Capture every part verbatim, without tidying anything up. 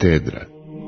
katedra.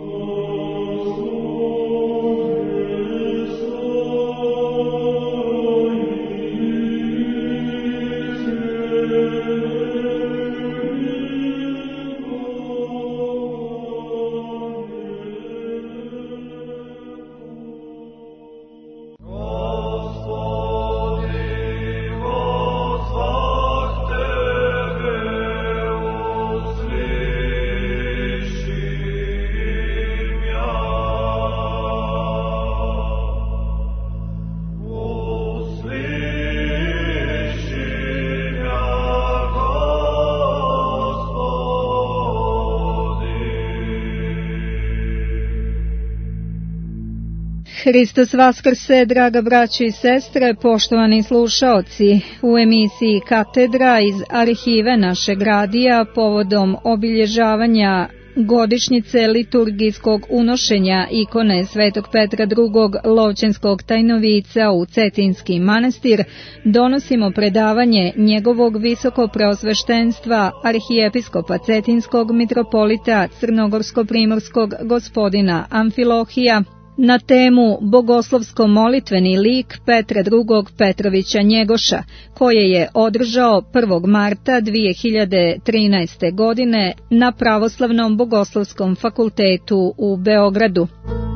Hristos vaskrse, draga braćo i sestre, poštovani slušaoci. U emisiji Katedra iz arhive našeg radija povodom obilježavanja godišnjice liturgijskog unošenja ikone Svetog Petra drugog Lovćenskog tajnovica u Cetinski manastir donosimo predavanje njegovog visokopreosveštenstva arhijepiskopa Cetinskog mitropolita Crnogorsko-primorskog gospodina Amfilohija na temu bogoslovsko-molitveni lik Petra drugog Petrovića Njegoša, koje je održao prvog marta dvije hiljade trinaeste. godine na Pravoslavnom bogoslovskom fakultetu u Beogradu.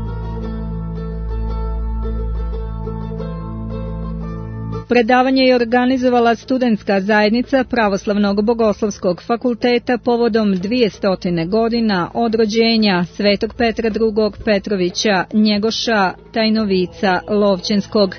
Predavanje je organizovala studentska zajednica Pravoslavnog bogoslovskog fakulteta povodom dvjestotina godina od rođenja Svetog Petra drugog Petrovića Njegoša, tajnovica Lovćenskog.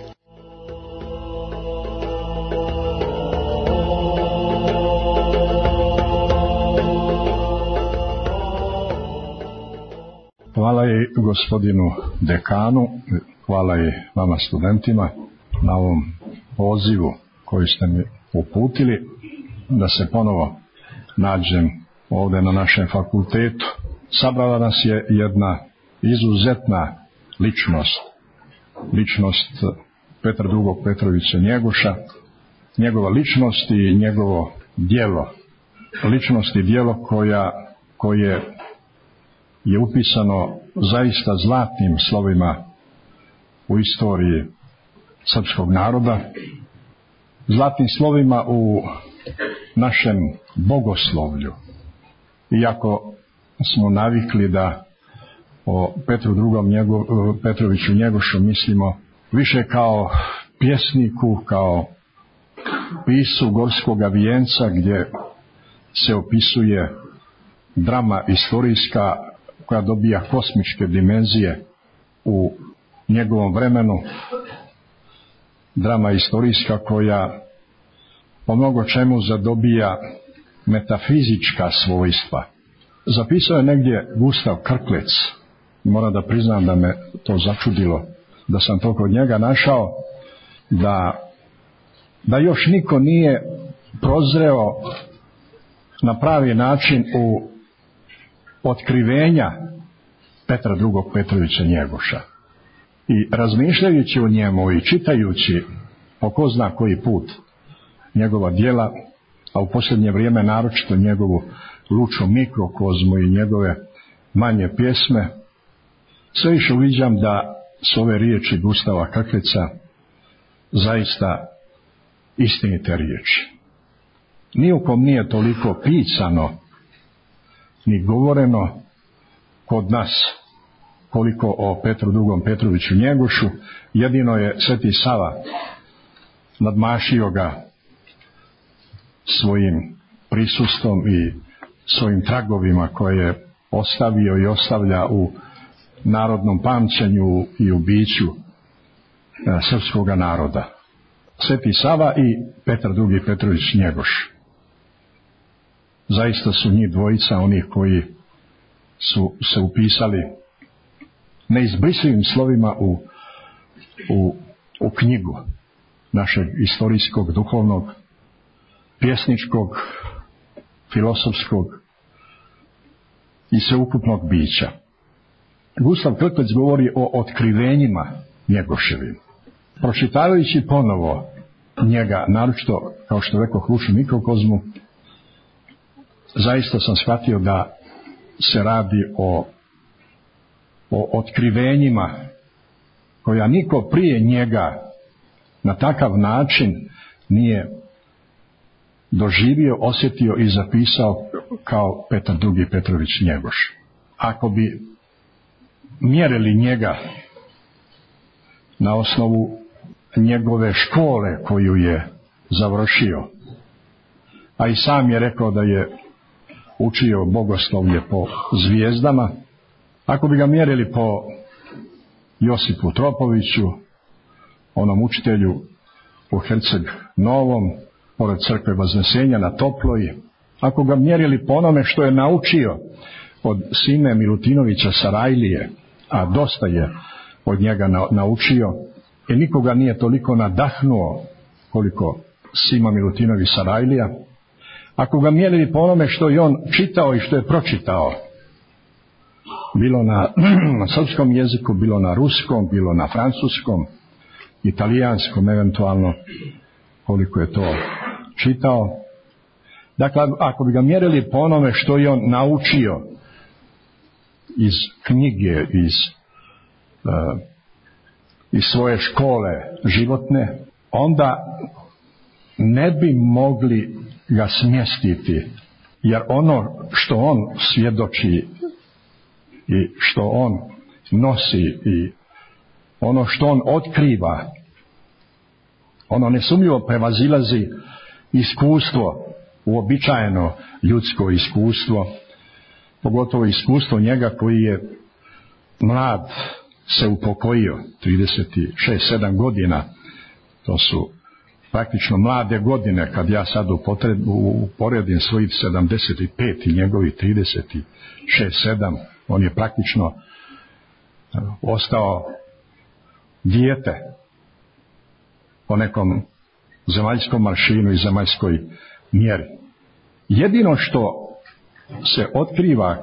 Hvala i gospodinu dekanu, hvala i vama studentima na ovom pozivu koji ste mi uputili da se ponovo nađem ovdje na našem fakultetu. Sabrala nas je jedna izuzetna ličnost, ličnost Petra drugog Petrovića Njegoša, njegova ličnost i njegovo djelo, ličnost i djelo koja, koje je upisano zaista zlatnim slovima u istoriji srpskog naroda, zlatnim slovima u našem bogoslovlju. Iako smo navikli da o Petru drugom Njego, Petroviću Njegošu mislimo više kao pjesniku, kao pisu Gorskoga vijenca, gdje se opisuje drama istorijska koja dobija kosmičke dimenzije u njegovom vremenu, drama istorijska koja po mnogo čemu zadobija metafizička svojstva. Zapisao je negdje Gustav Krklec. Moram da priznam da me to začudilo, da sam to kod njega našao, da, da još niko nije prozreo na pravi način u otkrivenja Petra drugog Petrovića Njegoša. I razmišljajući o njemu i čitajući po ko zna koji put njegova djela, a u posljednje vrijeme naročito njegovu Luču mikrokozmu i njegove manje pjesme, sve više uviđam da su ove riječi Gustava Krkleca zaista istinite riječi. Nijukom nije toliko pisano ni govoreno kod nas koliko o Petru drugom Petroviću Njegošu. Jedino je Sveti Sava nadmašio ga svojim prisustvom i svojim tragovima koje je ostavio i ostavlja u narodnom pamćenju i u biću e, srpskoga naroda. Sveti Sava i Petar drugi Petrović Njegoš. Zaista su njih dvojica onih koji su se upisali neizbrisivim slovima u, u, u knjigu našeg istorijskog, duhovnog, pjesničkog, filosofskog i sveukupnog bića. Gustav Krklec govori o otkrivenjima Njegoševim. Pročitavajući ponovo njega, naročito, kao što rekao, Luču mikrokozmu, zaista sam shvatio da se radi o, o otkrivenjima koja niko prije njega na takav način nije doživio, osjetio i zapisao kao Petar drugi Petrović Njegoš. Ako bi mjerili njega na osnovu njegove škole koju je završio, a i sam je rekao da je učio bogoslovlje po zvijezdama, ako bi ga mjerili po Josipu Tropoviću, onom učitelju u Herceg Novom, pored crkve Vaznesenja na Toploj, ako ga mjerili po onome što je naučio od Sime Milutinovića Sarajlije, a dosta je od njega na, naučio, i nikoga nije toliko nadahnuo koliko Sima Milutinović Sarajlija, ako ga mjerili po onome što je on čitao i što je pročitao, bilo na, na srpskom jeziku, bilo na ruskom, bilo na francuskom, italijanskom eventualno, koliko je to čitao. Dakle, ako bi ga mjerili po onome što je on naučio iz knjige, iz, uh, iz svoje škole životne, onda ne bi mogli ga smjestiti, jer ono što on svjedoči i što on nosi i ono što on otkriva, ono nesumnjivo prevazilazi iskustvo, uobičajeno ljudsko iskustvo, pogotovo iskustvo njega koji je mlad se upokojio, trideset šest sedam godina, to su praktično mlade godine, kad ja sad uporedim svojih sedamdeset pet i njegovih trideset šest sedam, on je praktično ostao dijete po nekom zemaljskom maršinu i zemaljskoj mjeri. Jedino što se otkriva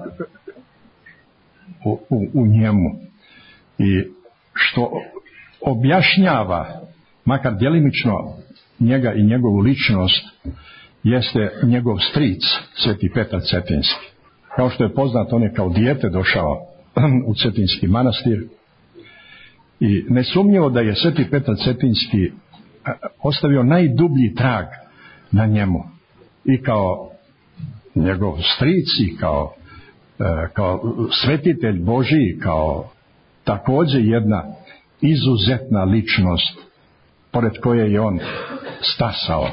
u, u, u njemu i što objašnjava, makar djelimično, njega i njegovu ličnost, jeste njegov stric, Sveti Petar Cetinski. Kao što je poznato, on je kao dijete došao u Cetinski manastir i nesumnjivo da je Sveti Petar Cetinski ostavio najdublji trag na njemu, i kao njegov stric, i kao, kao svetitelj Božiji, kao također jedna izuzetna ličnost pored koje je on stasao.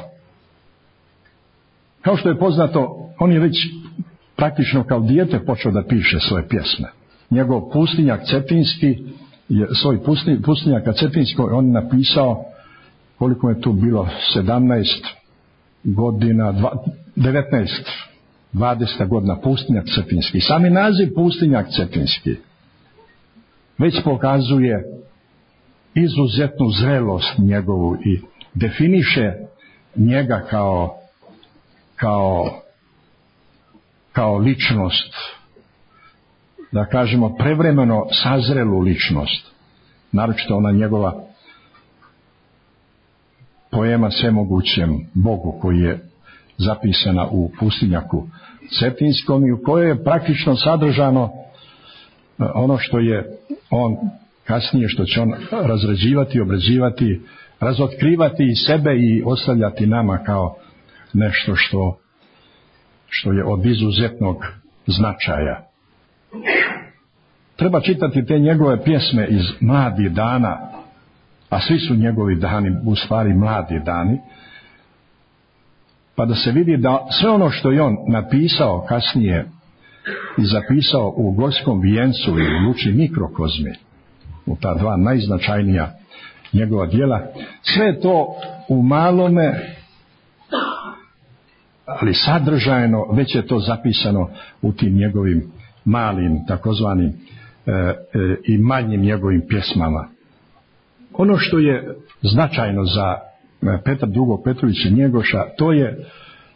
Kao što je poznato, on je već praktično kao dijete počeo da piše svoje pjesme. Njegov pustinjak Cetinski, svoj pustinjaka Cetinskoj on je napisao, koliko je tu bilo, sedamnaest godina, devetnaest, dvadeset godina, pustinjak Cetinski. Sami naziv pustinjak Cetinski već pokazuje izuzetnu zrelost njegovu i definiše njega kao kao kao ličnost, da kažemo prevremeno sazrelu ličnost, naročito ona njegova poema Svemogućem Bogu, koji je zapisana u pustinjaku Cetinskom i u kojoj je praktično sadržano ono što je on kasnije, što će on razrađivati, obrađivati, razotkrivati i sebe i ostavljati nama kao nešto što što je od izuzetnog značaja. Treba čitati te njegove pjesme iz mladih dana, a svi su njegovi dani u stvari mladi dani, pa da se vidi da sve ono što je on napisao kasnije i zapisao u Gorskom vijencu i u Luči mikrokozmi, u ta dva najznačajnija njegova djela, sve to u malome, ali sadržajno već je to zapisano u tim njegovim malim, takozvanim e, e, i manjim njegovim pjesmama. Ono što je značajno za Petra drugog Petrovića Njegoša, to je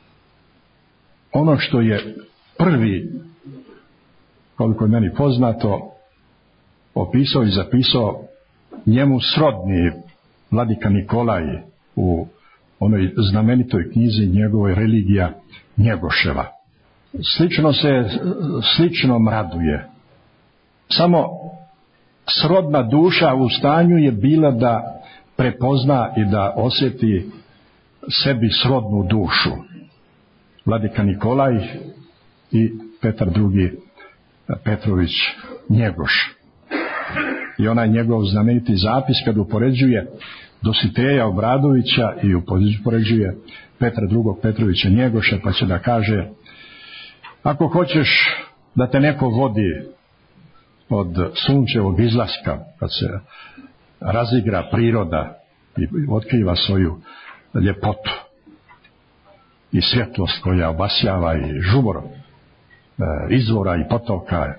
ono što je prvi, koliko je meni poznato, opisao i zapisao njemu srodni vladika Nikolaj u onoj znamenitoj knjizi njegovoj Religija Njegoševa. slično se sličnom raduje. Samo srodna duša u stanju je bila da prepozna i da osjeti sebi srodnu dušu. Vladika Nikolaj i Petar drugi Petrović Njegoš. I onaj njegov znameniti zapis kad upoređuje Dositeja Obradovića i upoređuje Petra drugog Petrovića Njegoša, pa će da kaže: ako hoćeš da te neko vodi od sunčevog izlaska, kad se razigra priroda i otkriva svoju ljepotu i svjetlost koja obasjava i žubor izvora i potoka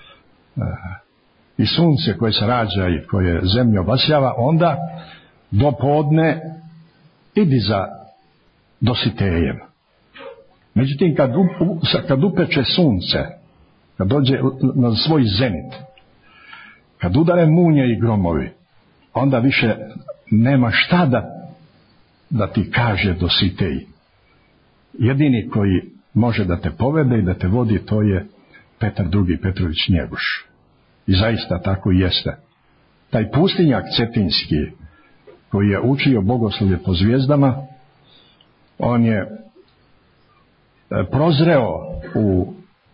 i sunce koje se rađa i koje zemlju obasjava, onda do podne idi za Dositejem. Međutim, kad, u, kad upeče sunce, kad dođe na svoj zenit, kad udare munje i gromovi, onda više nema šta da, da ti kaže Dositej. Jedini koji može da te povede i da te vodi, to je Petar drugi Petrović Njegoš. I zaista tako i jeste. Taj pustinjak cetinski koji je učio bogoslovlje po zvijezdama, on je prozreo u,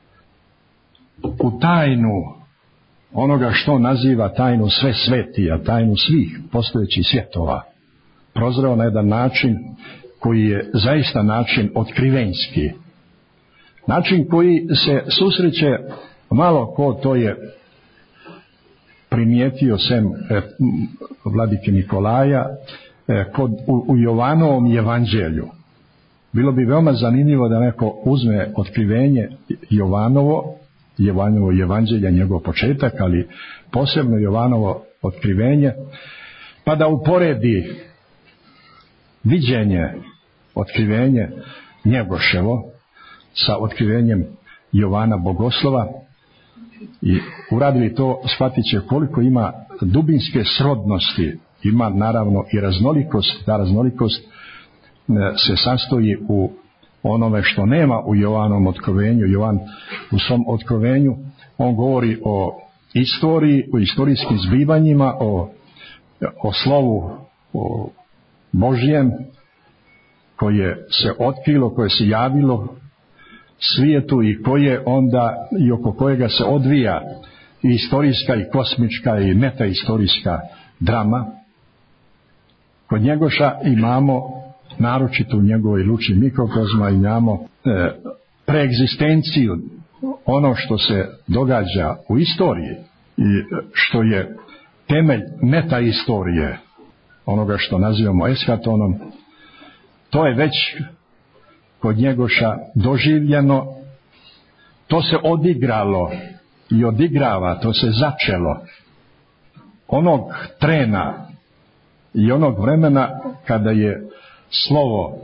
u tajnu onoga što naziva tajnu sve svetija, tajnu svih postojećih svjetova. Prozreo na jedan način koji je zaista način otkrivenjski. Način koji se susreće malo ko to je primijetio sem e, vladike Nikolaja e, kod, u, u Jovanovom evanđelju. Bilo bi veoma zanimljivo da neko uzme otkrivenje Jovanovo, Jovanovo evanđelja, njegov početak, ali posebno Jovanovo otkrivenje, pa da uporedi viđenje, otkrivenje Njegoševo sa otkrivenjem Jovana Bogoslova, i uradili to, shvatit će koliko ima dubinske srodnosti, ima naravno i raznolikost. Ta raznolikost se sastoji u onome što nema u Jovanom otkrovenju. Jovan u svom otkrovenju, on govori o istoriji, o istorijskim zbivanjima, o, o slovu o Božijem koje se otkrilo, koje se javilo svijetu i koje onda i oko kojega se odvija i istorijska i kosmička i metaistorijska drama. Kod Njegoša imamo, naročito u njegovoj luči mikrokozma, imamo e, preegzistenciju, ono što se događa u istoriji i što je temelj metaistorije, onoga što nazivamo eskatonom. To je već kod Njegoša doživljeno, to se odigralo i odigrava, to se začelo onog trena i onog vremena kada je slovo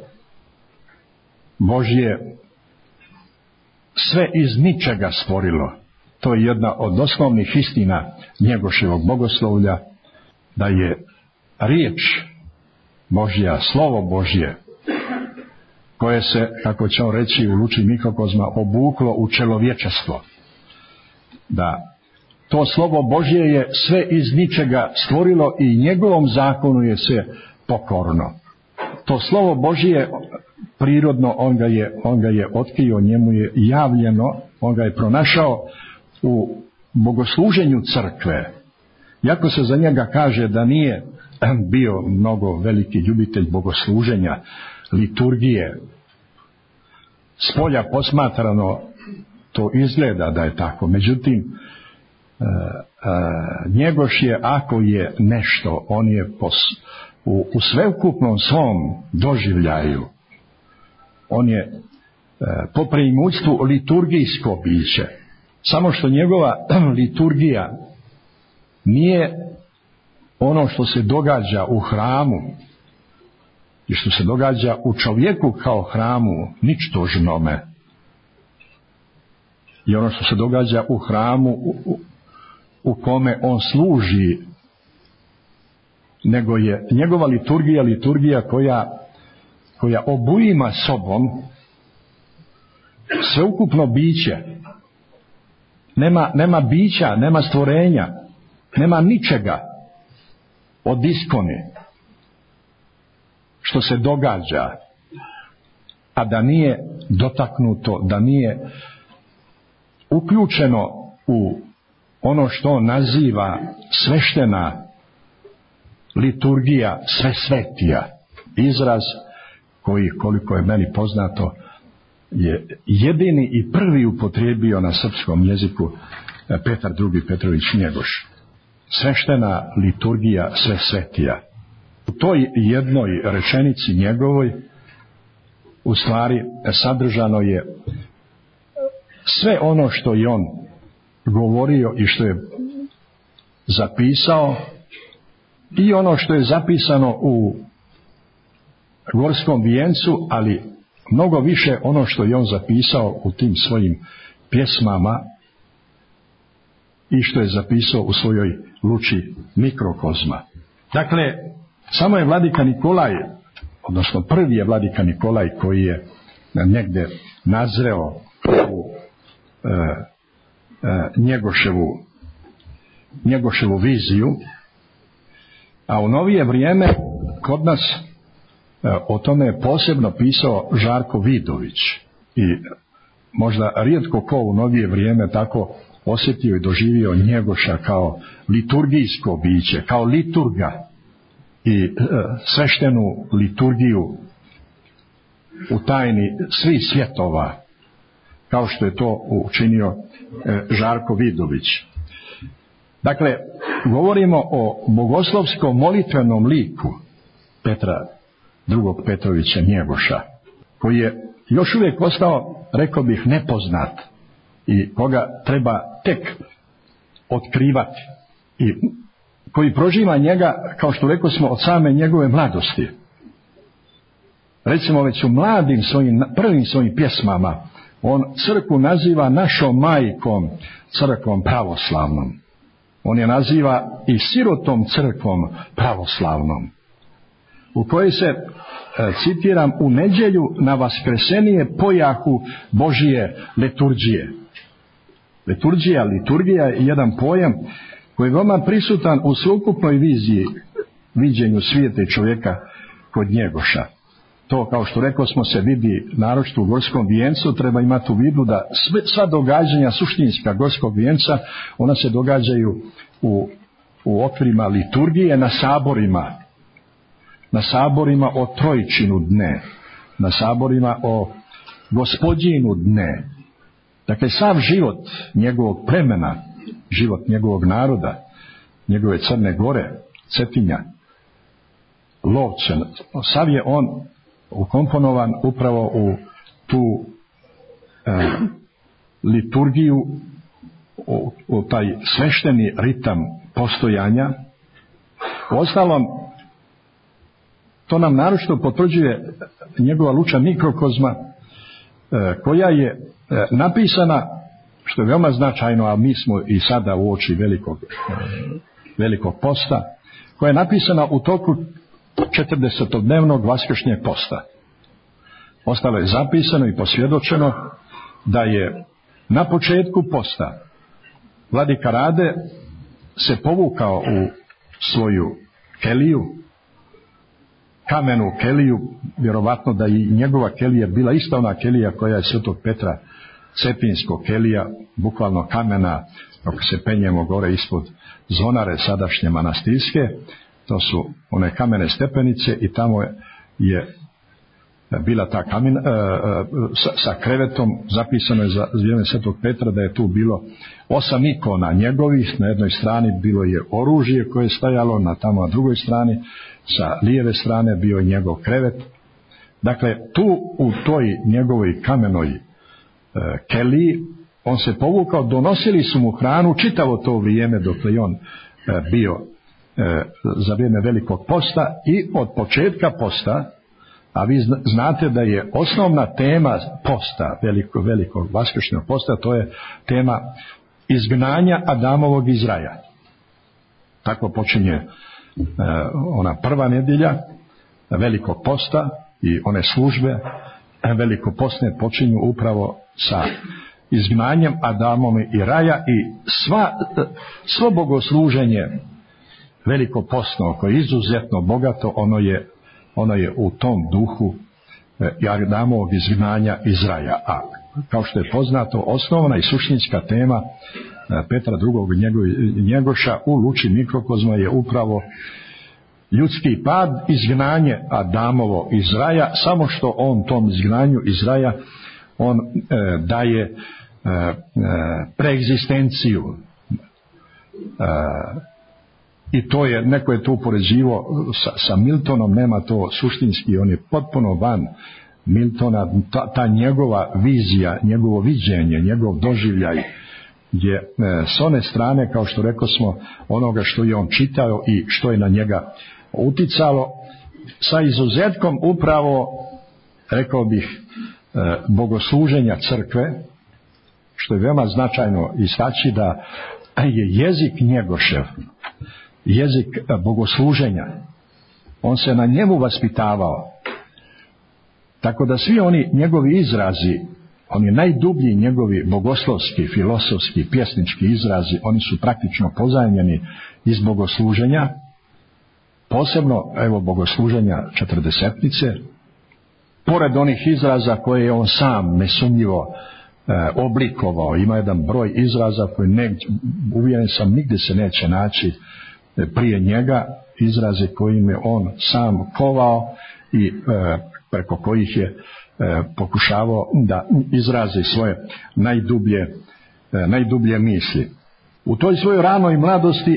Božje sve iz ničega stvorilo. To je jedna od osnovnih istina Njegoševog bogoslovlja, da je riječ Božja, slovo Božje, koje se, kako će on reći u luči mikrokozma, obuklo u čelovječestvo. Da to slovo Božje je sve iz ničega stvorilo i njegovom zakonu je sve pokorno. To slovo Božje prirodno, on ga je, on ga je otkrio, njemu je javljeno, on ga je pronašao u bogosluženju crkve. Iako se za njega kaže da nije bio mnogo veliki ljubitelj bogosluženja, liturgije, s polja posmatrano to izgleda da je tako. Međutim, e, e, Njegoš je, ako je nešto, on je pos, u, u sveukupnom svom doživljaju, on je e, po preimućstvu liturgijsko biće. Samo što njegova liturgija nije ono što se događa u hramu i što se događa u čovjeku kao hramu ničtožnome, i ono što se događa u hramu u, u, u kome on služi, nego je njegova liturgija liturgija koja, koja obujima sobom sveukupno biće. Nema, nema bića, nema stvorenja, nema ničega od iskone što se događa, a da nije dotaknuto, da nije uključeno u ono što on naziva sveštena liturgija svesvetija. Izraz koji, koliko je meni poznato, je jedini i prvi upotrijebio na srpskom jeziku Petar drugi Petrović Njegoš. Sveštena liturgija svesvetija. U toj jednoj rečenici njegovoj u stvari sadržano je sve ono što je on govorio i što je zapisao, i ono što je zapisano u Gorskom vijencu, ali mnogo više ono što je on zapisao u tim svojim pjesmama i što je zapisao u svojoj Luči mikrokozma. Dakle, samo je vladika Nikolaj, odnosno prvi je vladika Nikolaj koji je negdje nazreo u e, e, Njegoševu, Njegoševu viziju, a u novije vrijeme kod nas e, o tome je posebno pisao Žarko Vidović, i možda rijetko ko u novije vrijeme tako osjetio i doživio Njegoša kao liturgijsko biće, kao liturga i e, sveštenu liturgiju u tajni svih svjetova, kao što je to učinio e, Žarko Vidović. Dakle, govorimo o bogoslovskom molitvenom liku Petra drugog Petrovića Njegoša, koji je još uvijek ostao, rekao bih, nepoznat i koga treba tek otkrivati, i koji proživa njega, kao što rekao smo, od same njegove mladosti. Recimo, već u mladim svojim, prvim svojim pjesmama on crkvu naziva našom majkom, crkvom pravoslavnom. On je naziva i sirotom crkvom pravoslavnom, u kojoj se, citiram, u nedjelju na vaskresenije pojahu Božije liturgije. Liturgija, liturgija je jedan pojam koji je veoma prisutan u sveukupnoj viziji, viđenju svijeta i čovjeka kod Njegoša. To, kao što rekao smo, se vidi naročito u Gorskom vijencu. Treba imati u vidu da sve, sva događanja suštinska Gorskog vijenca, ona se događaju u, u okvirima liturgije, na saborima. Na saborima o Trojčinu dne, na saborima o Gospodinu dne. Dakle, sav život njegovog plemena, život njegovog naroda, njegove Crne Gore, Cetinja, Lovće, sav je on ukomponovan upravo u tu e, liturgiju, u, u taj svešteni ritam postojanja. Uostalom, to nam naročito potvrđuje njegova Luča mikrokozma, e, koja je e, napisana, što je veoma značajno, a mi smo i sada u oči velikog, e, velikog posta, koja je napisana u toku četrdesetodnevnog vaskršnjeg posta. Ostalo je zapisano i posvjedočeno da je na početku posta vladika Rade se povukao u svoju keliju, kamenu keliju, vjerovatno da i njegova kelija bila ista ona kelija koja je Svetog Petra Cetinskog kelija, bukvalno kamena, ako se penjemo gore ispod zvonare sadašnje manastirske. To su one kamene stepenice i tamo je bila ta kamen, e, sa, sa krevetom. Zapisano je za vrijeme Svetog Petra da je tu bilo osam ikona njegovih. Na jednoj strani bilo je oružje koje je stajalo, na tamo na drugoj strani sa lijeve strane bio je njegov krevet. Dakle, tu u toj njegovoj kamenoj e, keliji on se povukao, donosili su mu hranu čitavo to vrijeme dok je on e, bio e, za vrijeme velikog posta i od početka posta. A vi znate da je osnovna tema posta, veliko, velikog vaskršnjeg posta, to je tema izgnanja Adamovog iz raja. Tako počinje e, ona prva nedjelja velikog posta i one službe velikoposne počinju upravo sa izgnanjem Adamom i raja i sva, svo bogosluženje velikoposno koje je izuzetno bogato, ono je, ono je u tom duhu Adamovog izgnanja iz raja. A kao što je poznato, osnovna i suštinska tema Petra drugog Njegoša u Luči mikrokozma je upravo ljudski pad, izgnanje Adamovo iz raja, samo što on tom izgnanju iz raja on e, daje e, e, preegzistenciju. E, I to je, neko je to upoređivo sa, sa Miltonom, nema to suštinski, on je potpuno van Miltona, ta, ta njegova vizija, njegovo viđenje, njegov doživljaj je e, s one strane, kao što rekao smo, onoga što je on čitao i što je na njega uticalo, sa izuzetkom upravo, rekao bih, e, bogosluženja crkve, što je veoma značajno istaći da je jezik Njegošev, jezik bogosluženja, on se na njemu vaspitavao, tako da svi oni njegovi izrazi, oni najdublji njegovi bogoslovski, filosofski, pjesnički izrazi, oni su praktično pozajmljeni iz bogosluženja, posebno, evo, bogosluženja četrdesetnice, pored onih izraza koje je on sam nesumnjivo e, oblikovao. Ima jedan broj izraza koji ne, uvjeren sam, nigdje se neće naći prije njega, izraze kojim je on sam kovao i e, preko kojih je e, pokušavao da izrazi svoje najdublje, e, najdublje misli. U toj svojoj ranoj mladosti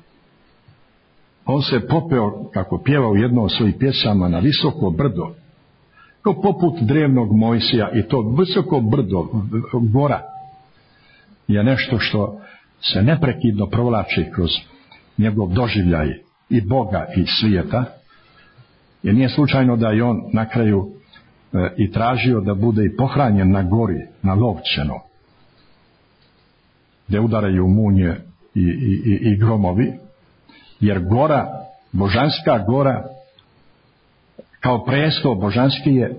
on se popeo, kako pjeva u jednom od svojih pjesama, na visoko brdo, kao poput drevnog Mojsija, i to visoko brdo, gora, je nešto što se neprekidno provlači kroz njegov doživljaj i Boga i svijeta, jer nije slučajno da je on na kraju e, i tražio da bude i pohranjen na gori, na Lovćeno, gdje udaraju munje i, i, i, i gromovi, jer gora, božanska gora, kao presto božanski je e,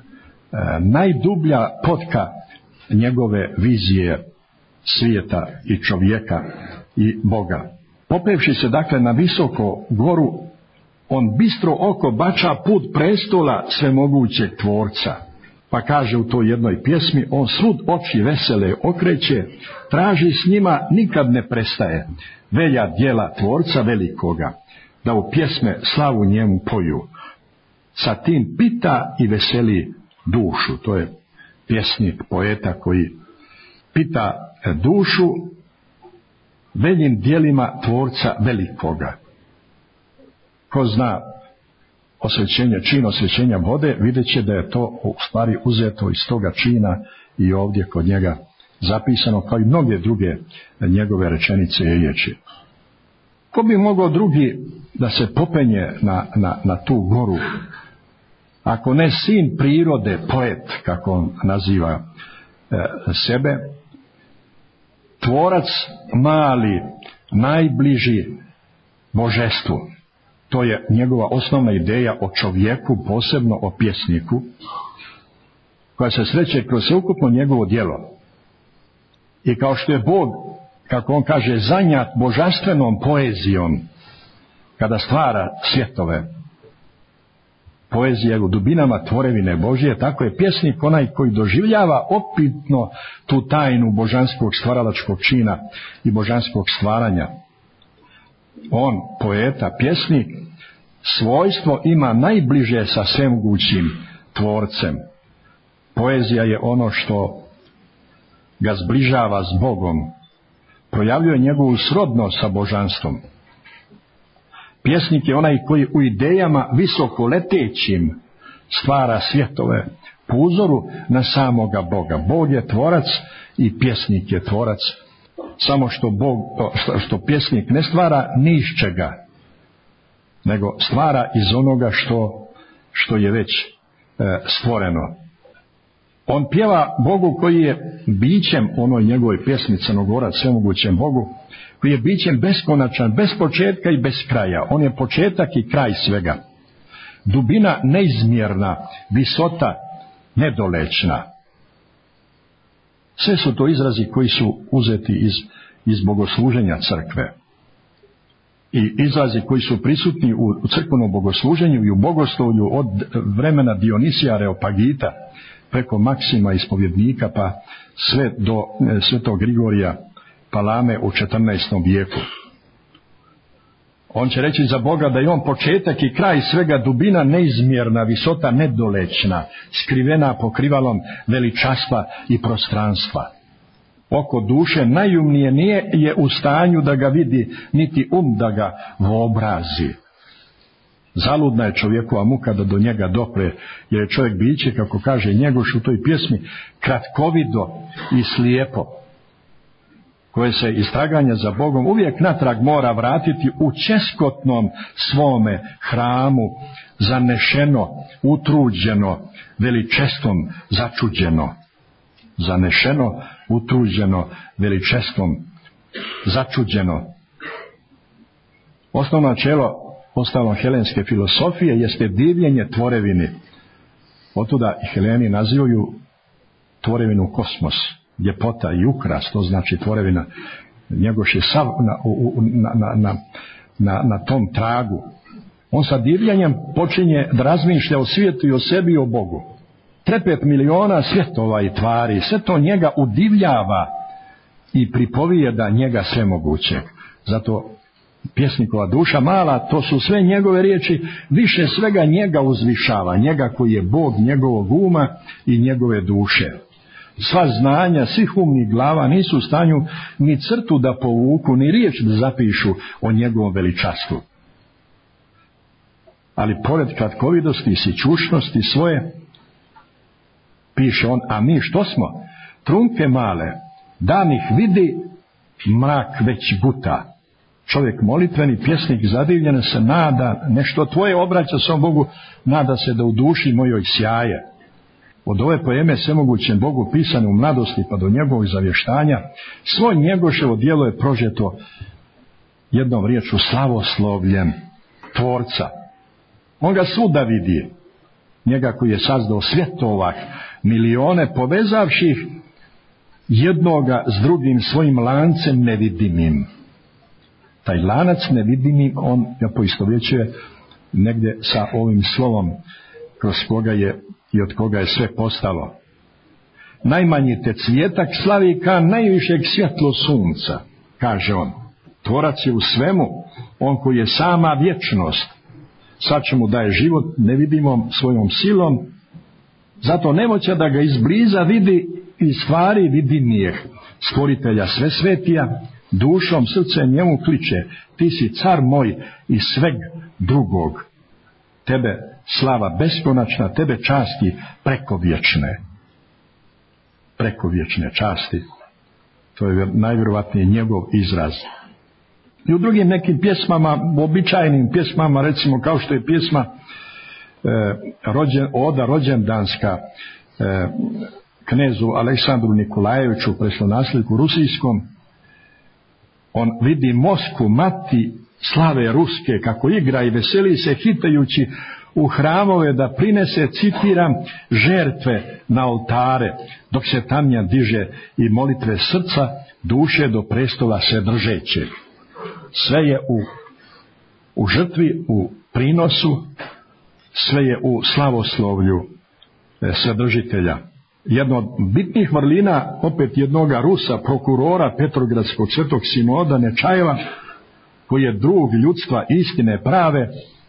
najdublja potka njegove vizije svijeta i čovjeka i Boga. Popevši se dakle na visoko goru, on bistro oko bača put prestola svemogućeg tvorca. Pa kaže u toj jednoj pjesmi, on svud oči vesele okreće, traži s njima, nikad ne prestaje, velja djela tvorca velikoga, da u pjesme slavu njemu poju. Sa tim pita i veseli dušu. To je pjesnik, poeta koji pita dušu veljim djelima tvorca velikoga. Ko zna osvećenje, čin osvećenja vode, vidjet će da je to u stvari uzeto iz toga čina i ovdje kod njega zapisano, kao i mnoge druge njegove rečenice i riječi. Ko bi mogao drugi da se popenje na, na, na tu goru, ako ne sin prirode, poet, kako on naziva e, sebe, tvorac mali, najbliži božestvu. To je njegova osnovna ideja o čovjeku, posebno o pjesniku, koja se sreće kroz sveukupno njegovo djelo. I kao što je Bog, kako on kaže, zanjat božanstvenom poezijom, kada stvara svjetove, poezija u dubinama tvorevine Božije, tako je pjesnik onaj koji doživljava opitno tu tajnu božanskog stvaralačkog čina i božanskog stvaranja. On, poeta, pjesnik, svojstvo ima najbliže sa svemogućim tvorcem. Poezija je ono što ga zbližava s Bogom, projavljuje njegovu srodnost sa božanstvom. Pjesnik je onaj koji u idejama visoko letećim stvara svjetove po uzoru na samoga Boga. Bog je tvorac i pjesnik je tvorac, samo što, Bog, što pjesnik ne stvara ni iz čega, nego stvara iz onoga što, što je već e, stvoreno. On pjeva Bogu koji je bićem, onoj njegovoj pjesmi Crnogorac, svemogućem Bogu, koji je bićem beskonačan, bez početka i bez kraja. On je početak i kraj svega. Dubina neizmjerna, visota nedolečna. Sve su to izrazi koji su uzeti iz, iz bogosluženja crkve. I izrazi koji su prisutni u, u crkvenom bogosluženju i u bogoslovlju od vremena Dionisija Areopagita preko Maksima ispovjednika pa sve do svetog Grigorija Palame u četrnaestom vijeku. On će reći za Boga da je on početak i kraj svega, dubina neizmjerna, visota nedolečna, skrivena pokrivalom veličastva i prostranstva. Oko duše najumnije nije je u stanju da ga vidi, niti um da ga voobrazi. Zaludna je čovjekova muka da do njega dopre, jer je čovjek biće, kako kaže Njegoš u toj pjesmi, kratkovido i slijepo, koje se iz traganja za Bogom uvijek natrag mora vratiti u českotnom svome hramu, zanešeno, utruđeno, veličestvom začuđeno. Zanešeno, utruđeno, veličestvom začuđeno. Osnovno načelo ostalom helenske filosofije jeste divljenje tvorevini. Otuda i Heleni nazivaju tvorevinu kosmos, ljepota i ukras, to znači tvorevina. Njegoš je sav na, na, na, na, na, na tom tragu. On sa divljenjem počinje da razmišlja o svijetu i o sebi i o Bogu. Trepet miliona svjetova i tvari, sve to njega udivljava i pripovijeda njega svemogućeg. Zato pjesnikova duša mala, to su sve njegove riječi, više svega njega uzvišava, njega koji je Bog njegovog uma i njegove duše. Sva znanja svih umnih glava nisu u stanju ni crtu da povuku, ni riječ da zapišu o njegovom veličastvu. Ali pored kratkovidosti i sićušnosti svoje, piše on, a mi što smo? Trunke male, dan ih vidi, mrak već guta. Čovjek molitveni, pjesnik zadivljen se nada, nešto tvoje obraća svom Bogu, nada se da u duši mojoj sjaje. Od ove poeme svemogućem Bogu pisane u mladosti pa do njegovog zavještanja, svoj Njegoševo djelo je prožeto jednom riječu slavoslovljem Tvorca. On ga svuda vidi, njega koji je sazdao svjetova, milione povezavših jednoga s drugim svojim lancem nevidimim. Taj lanac nevidimim on ga poistovjećuje negdje sa ovim slovom kroz koga je i od koga je sve postalo. Najmanji te cvijetak slavi ka najvišeg svjetlo sunca, kaže on. Tvorac je u svemu, on koji je sama vječnost. Sad će mu daje život nevidimom svojom silom, zato nemoća da ga izbliza vidi i stvari vidimijeh, stvoritelja sve svetija, dušom srce njemu kliče, ti si car moj i sveg drugog. Tebe slava beskonačna, tebe časti prekovječne. Prekovječne časti. To je najvjerovatnije njegov izraz. I u drugim nekim pjesmama, običajnim pjesmama, recimo kao što je pjesma e, rođen, Oda rođendanska e, knezu Aleksandru Nikolajeviću, preslonasljedniku rusijskom, on vidi Moskvu, mati slave ruske, kako igra i veseli se hitajući u hramove da prinese, citiram, žertve na oltare, dok se tamnja diže i molitve srca, duše do prestola se držeće. Sve je u, u žrtvi, u prinosu, sve je u slavoslovlju e, Svedržitelja. Jedna od bitnih vrlina, opet jednoga Rusa, prokurora Petrogradskog svetog Sinoda Nečajeva, koji je drug ljudstva istine prave,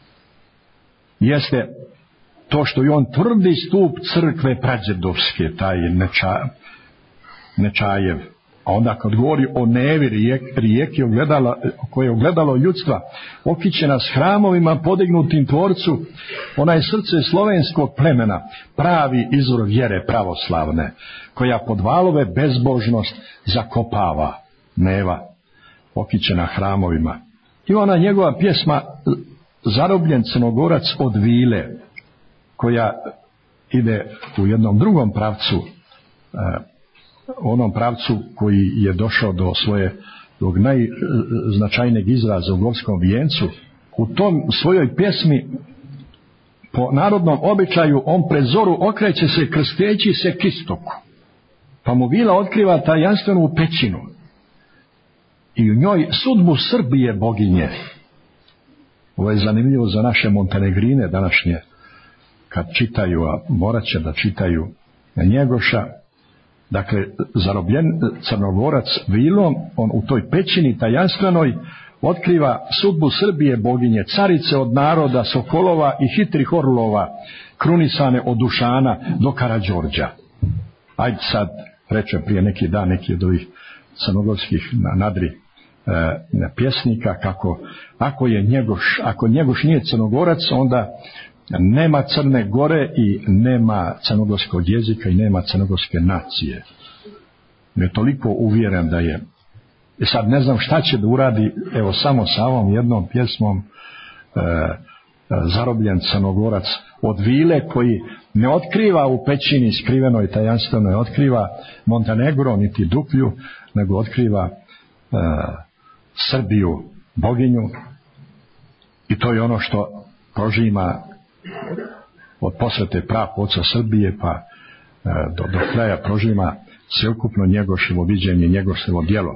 jeste to što je on tvrdi stup crkve prađedovske, taj Neča, Nečajev. A onda kad govori o Nevi, rijek, rijeki ogledala, koje je ogledalo ljudstva, okićena s hramovima podignutim Tvorcu, ona je srce slovenskog plemena, pravi izvor vjere pravoslavne, koja pod valove bezbožnost zakopava. Neva, okićena hramovima. I ona njegova pjesma Zarobljen Crnogorac od Vile, koja ide u jednom drugom pravcu, onom pravcu koji je došao do svoje do najznačajnijeg izraza u Gorskom vijencu. U tom svojoj pjesmi po narodnom običaju on pred zoru okreće se krsteći se k istoku. Pa mu vila otkriva tajanstvenu pećinu i u njoj sudbu Srbije boginje. Ovo je zanimljivo za naše Montenegrine današnje, kad čitaju, a morat će da čitaju Njegoša. Dakle, zarobljen Crnogorac vilom, on u toj pećini tajanstvenoj otkriva sudbu Srbije boginje, carice od naroda, sokolova i hitrih orlova, krunisane od Dušana do Karađorđa. Ajde sad, reče prije neki dan neki od ovih crnogorskih nadri e, pjesnika, kako ako je Njegoš, ako Njegoš nije Crnogorac, onda nema Crne Gore i nema crnogorskog jezika i nema crnogorske nacije. Ne toliko uvjeren da je. I sad ne znam šta će da uradi, evo samo sa ovom jednom pjesmom e, zarobljen Crnogorac od vile, koji ne otkriva u pećini skrivenoj tajanstveno, ne otkriva Montenegro niti Duklju, nego otkriva e, Srbiju boginju, i to je ono što prožima od posvete praoca Srbije pa e, do, do kraja prožima sveukupno Njegoševo viđenje, Njegoševo djelo.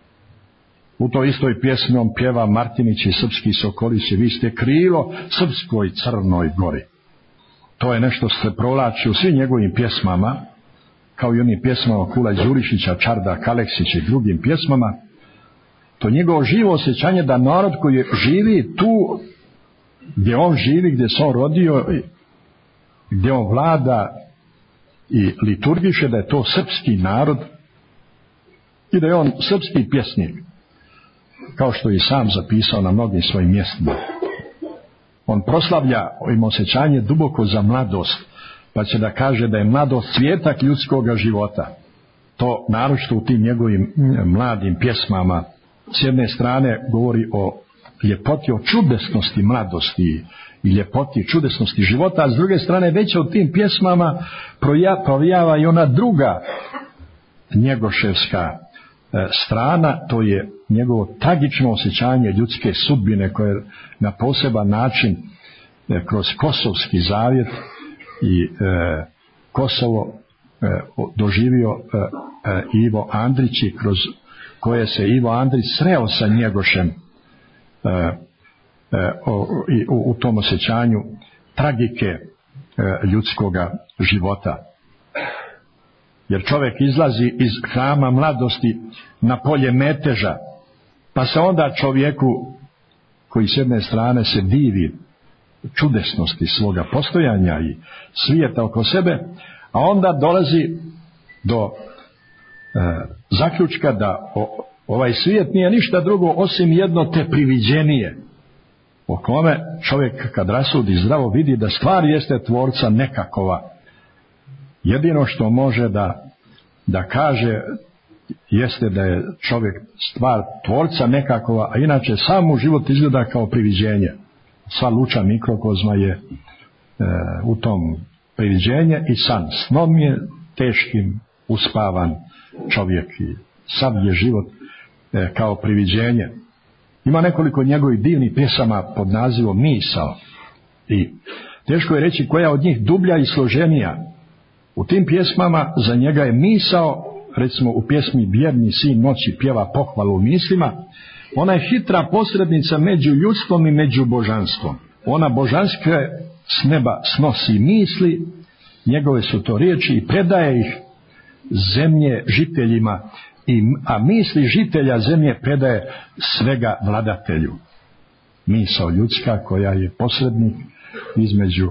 U toj istoj pjesmi on pjeva Martinić i srpski sokolići, vi ste krilo srpskoj Crnoj Gori. To je nešto što se provlači u svim njegovim pjesmama, kao i onim pjesmama Kula Đurišića, Čarda Kaleksića i drugim pjesmama. To njegovo živo osjećanje da narod koji živi tu gdje on živi, gdje se on rodio, gdje on vlada i liturgiše, da je to srpski narod i da je on srpski pjesnik, kao što je i sam zapisao na mnogim svojim mjestima. On proslavlja im osjećanje duboko za mladost, pa će da kaže da je mladost cvijetak ljudskoga života. To naročito u tim njegovim mladim pjesmama s jedne strane govori o ljepoti, o čudesnosti mladosti i ljepoti, čudesnosti života, a s druge strane već u tim pjesmama provijava i ona druga njegoševska strana, to je njegovo tragično osjećanje ljudske sudbine, koje na poseban način kroz Kosovski zavjet i e, Kosovo e, doživio e, e, Ivo Andrić, i kroz koje se Ivo Andrić sreo sa Njegošem e, e, o, i, u, u tom osjećanju tragike e, ljudskoga života. Jer čovjek izlazi iz hrama mladosti na polje meteža, pa se onda čovjeku, koji s jedne strane se divi čudesnosti svoga postojanja i svijeta oko sebe, a onda dolazi do e, zaključka da o, ovaj svijet nije ništa drugo osim jedno te priviđenije, o kome čovjek kad rasudi zdravo vidi da stvar jeste tvorca nekakova. Jedino što može da, da kaže jeste da je čovjek stvar tvorca nekakova, a inače sam mu život izgleda kao priviđenje. Sva luča mikrokozma je e, u tom priviđenje i san. Snom je teškim uspavan čovjek i sav je život e, kao priviđenje. Ima nekoliko njegovih divnih pjesama pod nazivom Misao i teško je reći koja od njih dublja i složenija. U tim pjesmama za njega je misao, recimo u pjesmi Bjerni sin noći pjeva pohvalu mislima, ona je hitra posrednica među ljudstvom i među božanstvom. Ona božanske s neba snosi misli, njegove su to riječi, i predaje ih zemlje žiteljima, i, a misli žitelja zemlje predaje svega vladatelju. Misao ljudska koja je posrednik između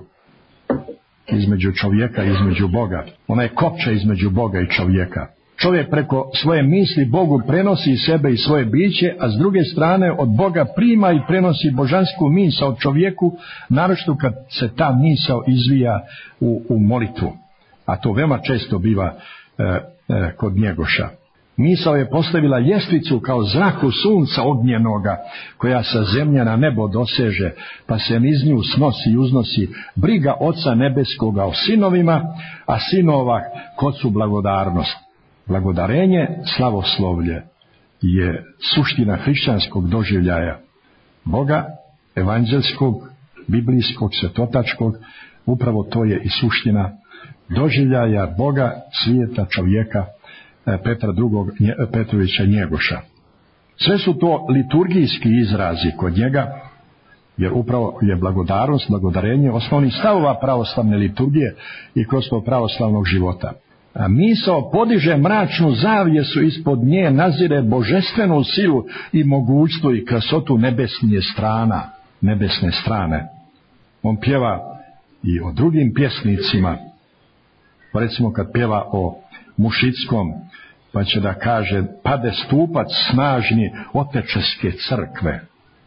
između čovjeka i između Boga. Ona je kopča između Boga i čovjeka. Čovjek preko svoje misli Bogu prenosi sebe i svoje biće, a s druge strane od Boga prima i prenosi božansku misao čovjeku, naročito kad se ta misao izvija u, u molitvu. A to veoma često biva e, e, kod Njegoša. Misao je postavila ljestvicu kao zraku sunca ognjenoga, koja sa zemlje na nebo doseže, pa se niz nju snosi i uznosi briga Oca nebeskoga o sinovima, a sinova Ocu blagodarnost. Blagodarenje, slavoslovlje je suština hrišćanskog doživljaja Boga, evanđelskog biblijskog, svetotačkog, upravo to je i suština doživljaja Boga, svijeta, čovjeka Petra drugog. Petrovića Njegoša. Sve su to liturgijski izrazi kod njega, jer upravo je blagodarnost, blagodarenje osnovnih stavova pravoslavne liturgije i kroz to pravoslavnog života. A misao podiže mračnu zavjesu, ispod nje nazire božestvenu silu i mogućstvo i krasotu nebesnije strana, nebesne strane. On pjeva i o drugim pjesnicima, pa recimo kad pjeva o Mušickom, pa će da kaže: pade stupac snažni Otečeske crkve.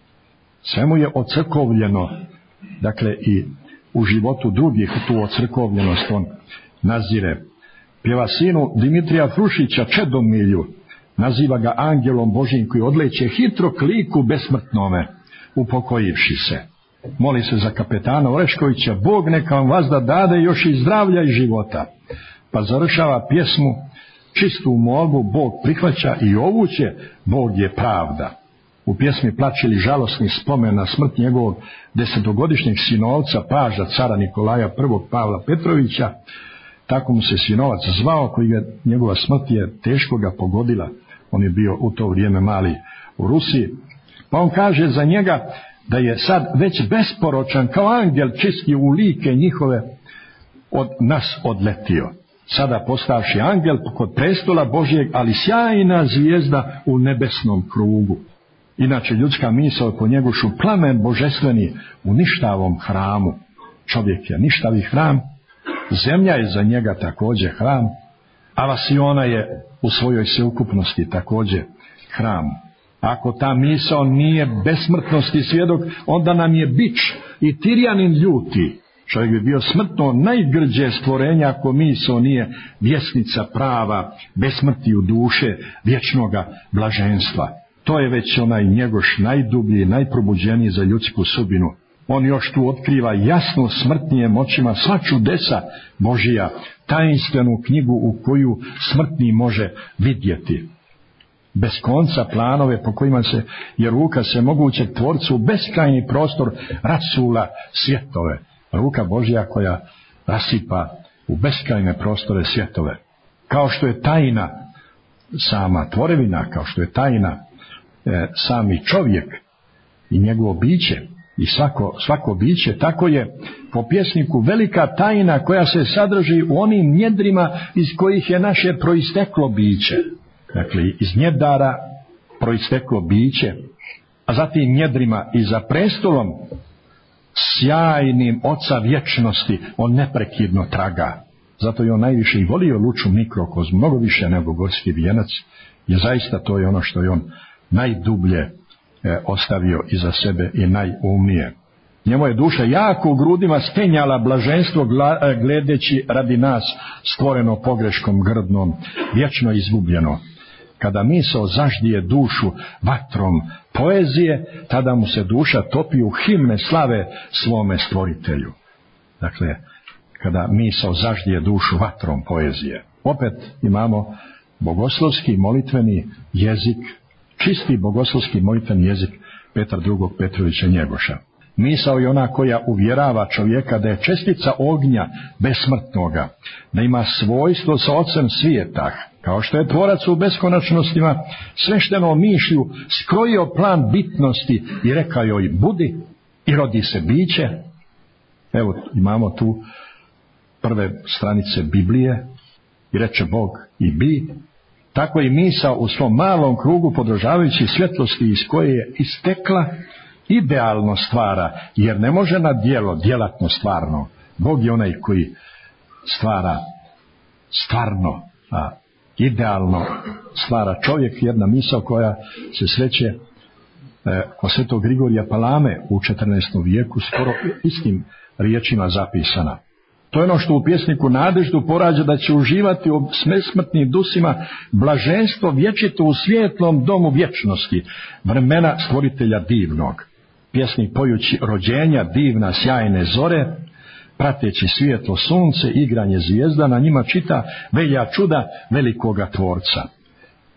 Sve mu je ocrkovljeno, dakle i u životu drugih tu ocrkovljenost on nazire. Pjeva sinu Dimitrija Frušića Čedomilju, naziva ga angelom Božim koji odleće hitro k liku besmrtnome, upokojivši se. Moli se za kapetana Oreškovića: Bog neka vam vazda dade još i zdravlja i života. Pa završava pjesmu: čistu molbu Bog prihvaća i ovu će, Bog je pravda. U pjesmi plač ili žalosni spomen na smrt njegovog desetogodišnjeg sinovca, paža cara Nikolaja prvog Pavla Petrovića, tako mu se sinovac zvao, koji je, njegova smrt je teško ga pogodila. On je bio u to vrijeme mali u Rusiji. Pa on kaže za njega da je sad već besporočan, kao angel čisti u like njihove od nas odletio. Sada postavši angel kod prestola Božjeg, ali sjajna zvijezda u nebesnom krugu. Inače ljudska misao po Njegošu plamen božestveni u ništavom hramu. Čovjek je ništavi hram, zemlja je za njega također hram, a vasiona je u svojoj sveukupnosti također hram. Ako ta misao nije besmrtnosti svjedok, onda nam je bič i tirjanin ljuti. Čovjek bi bio smrtno najgrđe stvorenja ako misao nije vjesnica prava, besmrti u duše, vječnoga blaženstva. To je već onaj Njegoš najdublji, najprobuđeniji za ljudsku sudbinu. On još tu otkriva jasno smrtnijim očima sva čudesa Božija, tajinstvenu knjigu u koju smrtni može vidjeti. Bez konca planove po kojima se je ruka se mogućeg tvorcu u beskrajni prostor rasula svjetove. Ruka Božja koja rasipa u beskrajne prostore svjetove. Kao što je tajna sama tvorevina, kao što je tajna e, sami čovjek i njegovo biće i svako, svako biće, tako je po pjesniku velika tajna koja se sadrži u onim njedrima iz kojih je naše proisteklo biće. Dakle, iz njedara proisteklo biće, a zatim njedrima i za prestolom sjajnim Oca vječnosti on neprekidno traga. Zato je on najviše i volio luču mikrokozmu, mnogo više nego gorski vijenac, jer zaista to je ono što je on najdublje e, ostavio iza sebe i najumnije. Njemu je duša jako u grudima stenjala blaženstvo gla, gledeći radi nas stvoreno pogreškom grdnom, vječno izgubljeno. Kada misao zaždije dušu vatrom poezije, tada mu se duša topi u himne slave svome stvoritelju. Dakle, kada misao zaždije dušu vatrom poezije. Opet imamo bogoslovski molitveni jezik, čisti bogoslovski molitveni jezik Petra drugog Petrovića Njegoša. Misao je ona koja uvjerava čovjeka da je čestica ognja besmrtnoga, da ima svojstvo sa ocem svijeta, kao što je tvorac u beskonačnostima svešteno mišlju skrojio plan bitnosti i rekao joj budi i rodi se biće. Evo imamo tu prve stranice Biblije i reče Bog i bi. Tako i misao u svom malom krugu podržavajući svjetlosti iz koje je istekla idealno stvara, jer ne može na djelo djelatno stvarno. Bog je onaj koji stvara stvarno, a idealno stvara čovjek. Jedna misao koja se sreće e, kod svetog Grigorija Palame u četrnaestom vijeku, skoro istim riječima zapisana. To je ono što u pjesniku nadeždu porađa da će uživati u smrtnim dusima blaženstvo vječito u svijetlom domu vječnosti, vremena stvoritelja divnog. Pjesnik pojući rođenja divna sjajne zore, prateći svijetlo sunce, igranje zvijezda, na njima čita velja čuda velikoga tvorca.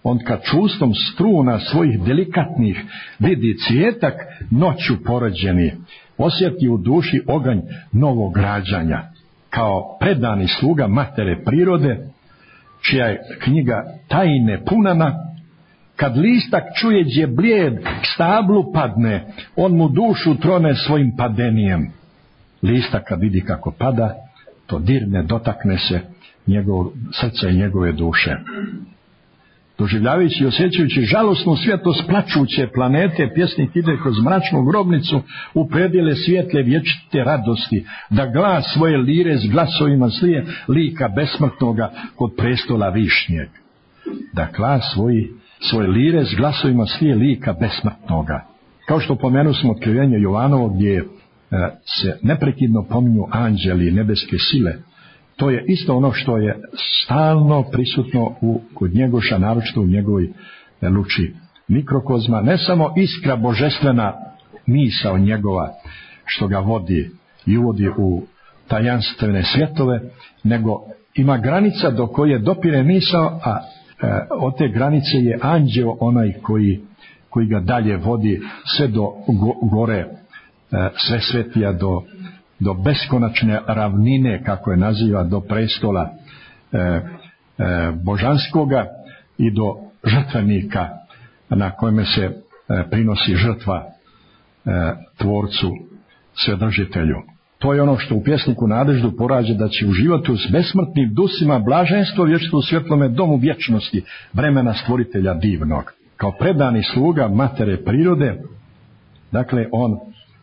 On kad čustom struna svojih delikatnih vidi cvjetak noću porođeni, osjeti u duši oganj novog rađanja, kao predani sluga matere prirode, čija je knjiga tajne punana. Kad listak čuje gdje blijed k stablu padne, on mu dušu trone svojim padenijem. Listak kad vidi kako pada, to dirne, dotakne se njegov srca i njegove duše. Doživljavajući i osjećajući žalosnu svjetlost plačuće planete, pjesnik ide kroz mračnu grobnicu u predjele svijetle vječite radosti, da glas svoje lire s glasovima slije lika besmrtnoga kod prestola višnjeg. Da glas svoji, svoje lire s glasovima slije lika besmrtnoga. Kao što pomenu smo otkrivenje Jovanovo, gdje e, se neprekidno pominju anđeli i nebeske sile. To je isto ono što je stalno prisutno u, kod Njegoša, naročito u njegovoj luči mikrokozma. Ne samo iskra božestvena misao njegova što ga vodi i uvodi u tajanstvene svjetove, nego ima granica do koje dopire misao, a e, od te granice je anđeo onaj koji, koji ga dalje vodi sve do go, gore e, sve svetija, do do beskonačne ravnine, kako je naziva, do prestola e, e, božanskoga i do žrtvenika na kojeme se e, prinosi žrtva e, tvorcu, svedržitelju. To je ono što u pjesniku nadeždu porađa, da će uživati s besmrtnim dusima blaženstvo vječito u svjetlome domu vječnosti, vremena stvoritelja divnog. Kao predani sluga matere prirode, dakle on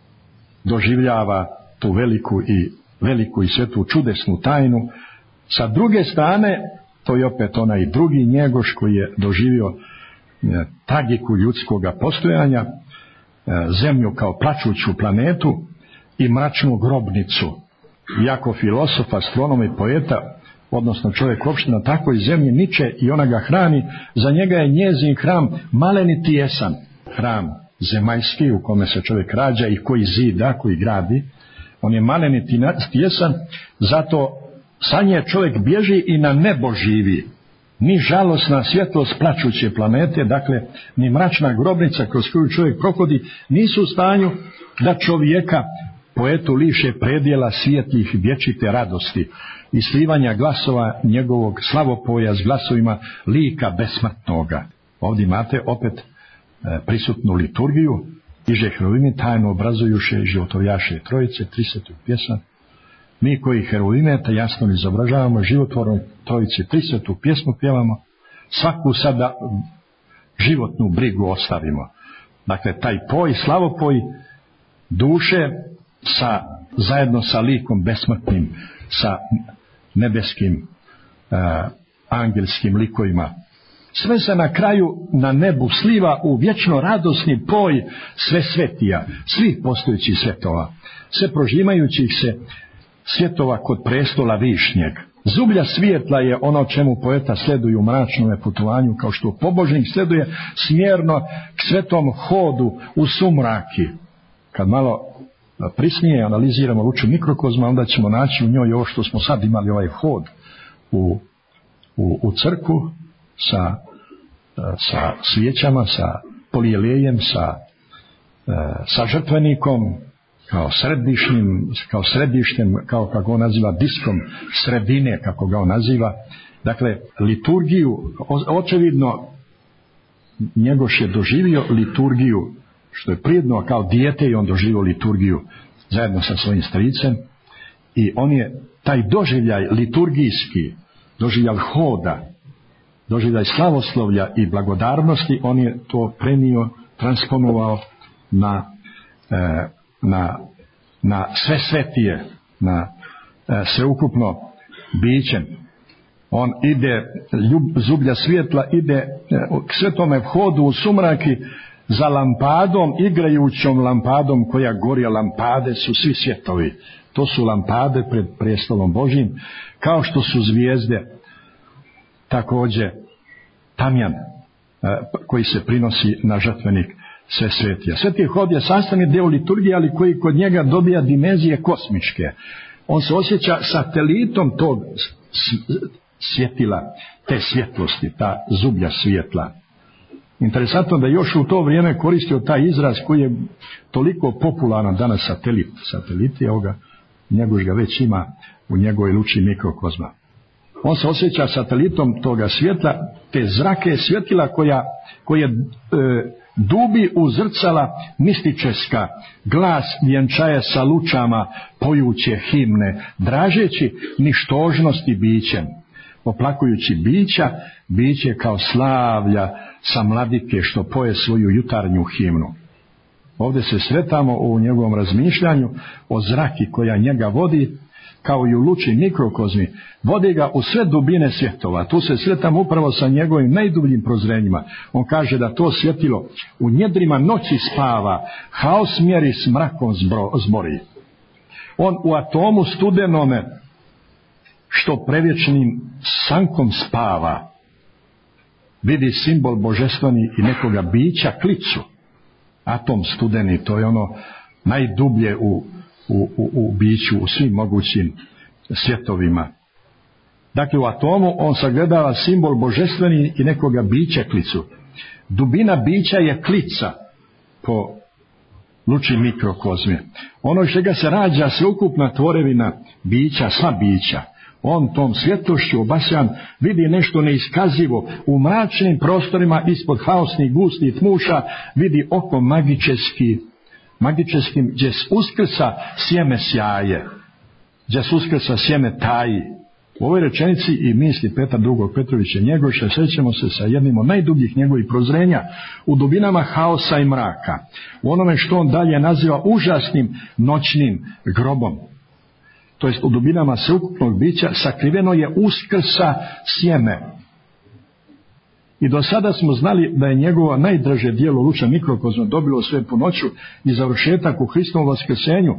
doživljava tu veliku i veliku i svetu čudesnu tajnu. Sa druge strane, to je opet onaj drugi Njegoš koji je doživio e, tragiku ljudskoga postojanja, e, zemlju kao plačuću planetu i mračnu grobnicu. Iako filosof, astronom i poeta, odnosno čovjek uopšte na takvoj zemlji niče i ona ga hrani, za njega je njezin hram maleni tijesan hram zemaljski u kome se čovjek rađa i koji zida, koji gradi. On je maleni tijesan, zato sa nje čovjek bježi i na nebo živi. Ni žalosna svjetlost plačuće planete, dakle, ni mračna grobnica kroz koju čovjek prohodi, nisu u stanju da čovjeka, poetu, liše predjela svijetlih vječite radosti i slivanja glasova njegovog slavopoja s glasovima lika besmrtnoga. Ovdje imate opet e, prisutnu liturgiju, iže herovimi tajno obrazujuše i životovjaše trojice, tridesetu pjesma. Mi koji herovimeta jasno izobražavamo životvornoj trojici, tridesetu pjesmu pjevamo, svaku sada životnu brigu ostavimo. Dakle, taj poj, slavopoj duše sa, zajedno sa likom besmrtnim, sa nebeskim, uh, angelskim likovima. Sve se na kraju na nebu sliva u vječno radosni poj sve svetija, svih postojećih svjetova, sve prožimajućih se svjetova kod prestola višnjeg. Zublja svijetla je ono čemu poeta sleduju u mračnome putovanju, kao što pobožnik sleduje smjerno k svetom hodu u sumraki. Kad malo prisnije analiziramo luču mikrokozma, onda ćemo naći u njoj ovo što smo sad imali, ovaj hod u, u, u crkvu sa, sa svijećama, sa polijelejem, sa, sa žrtvenikom, kao središnjim, kao središtem, kao kako on naziva, diskom sredine, kako ga on naziva. Dakle, liturgiju, očevidno Njegoš je doživio liturgiju, što je prijedno, kao dijete i on doživio liturgiju zajedno sa svojim stricem, i on je taj doživljaj liturgijski, doživljaj hoda, doživljaj slavoslovlja i blagodarnosti, on je to prenio, transponovao na e, na, na sve svetije, na e, sveukupno biće. On ide, ljub, zublja svjetla, ide e, k svetome vhodu u sumraki za lampadom, igrajućom lampadom koja gori. Lampade su svi svjetovi. To su lampade pred prestolom Božjim, kao što su zvijezde također tamjan e, koji se prinosi na žrtvenik sve svetija. Sveti hod je sastavni dio liturgije, ali koji kod njega dobija dimenzije kosmičke. On se osjeća satelitom tog svjetila te svjetlosti, ta zublja svjetla. Interesantno da još u to vrijeme koristio taj izraz koji je toliko popularan danas, satelit. Satelit je ovoga, Njegoš ga već ima u njegovoj luči mikrokozma. On se osjeća satelitom toga svjetla, te zrake svjetila koja, koje e, dubi u zrcala mističeska, glas vjenčaje sa lučama, pojuće himne, dražeći ništožnosti bićem, oplakujući bića, biće kao slavlja sa mladike što poje svoju jutarnju himnu. Ovdje se sretamo u njegovom razmišljanju o zraki koja njega vodi, kao i u luči mikrokozmi, vodi ga u sve dubine svjetova. Tu se sretamo upravo sa njegovim najdubljim prozrenjima. On kaže da to svjetilo u njedrima noći spava, haos mjeri s mrakom zbori. On u atomu studenome, što prevječnim sankom spava, vidi simbol božestveni i nekoga bića klicu. Atom studeni, to je ono najdublje u, u, u, u biću, u svim mogućim svjetovima. Dakle, u atomu on sagledava simbol božestveni i nekoga bića klicu. Dubina bića je klica po luči mikrokozme. Ono iz čega se rađa sveukupna tvorevina bića, sva bića. On tom svjetlošću obasjan vidi nešto neiskazivo. U mračnim prostorima ispod haosnih gustih tmuša vidi oko magičeski, magičeskim, gdje s uskrsa sjeme sjaje, gdje s uskrsa sjeme taji. U ovoj rečenici i misli Petra drugog Petrovića Njegoša srećemo se sa jednim od najdubljih njegovih prozrenja u dubinama haosa i mraka, u onome što on dalje naziva užasnim noćnim grobom. To jest u dubinama sveukupnog bića sakriveno je uskrsa sjeme. I do sada smo znali da je njegovo najdraže djelo luča mikrokozma dobilo sve po noću i završetak u Hristovom vaskrsenju.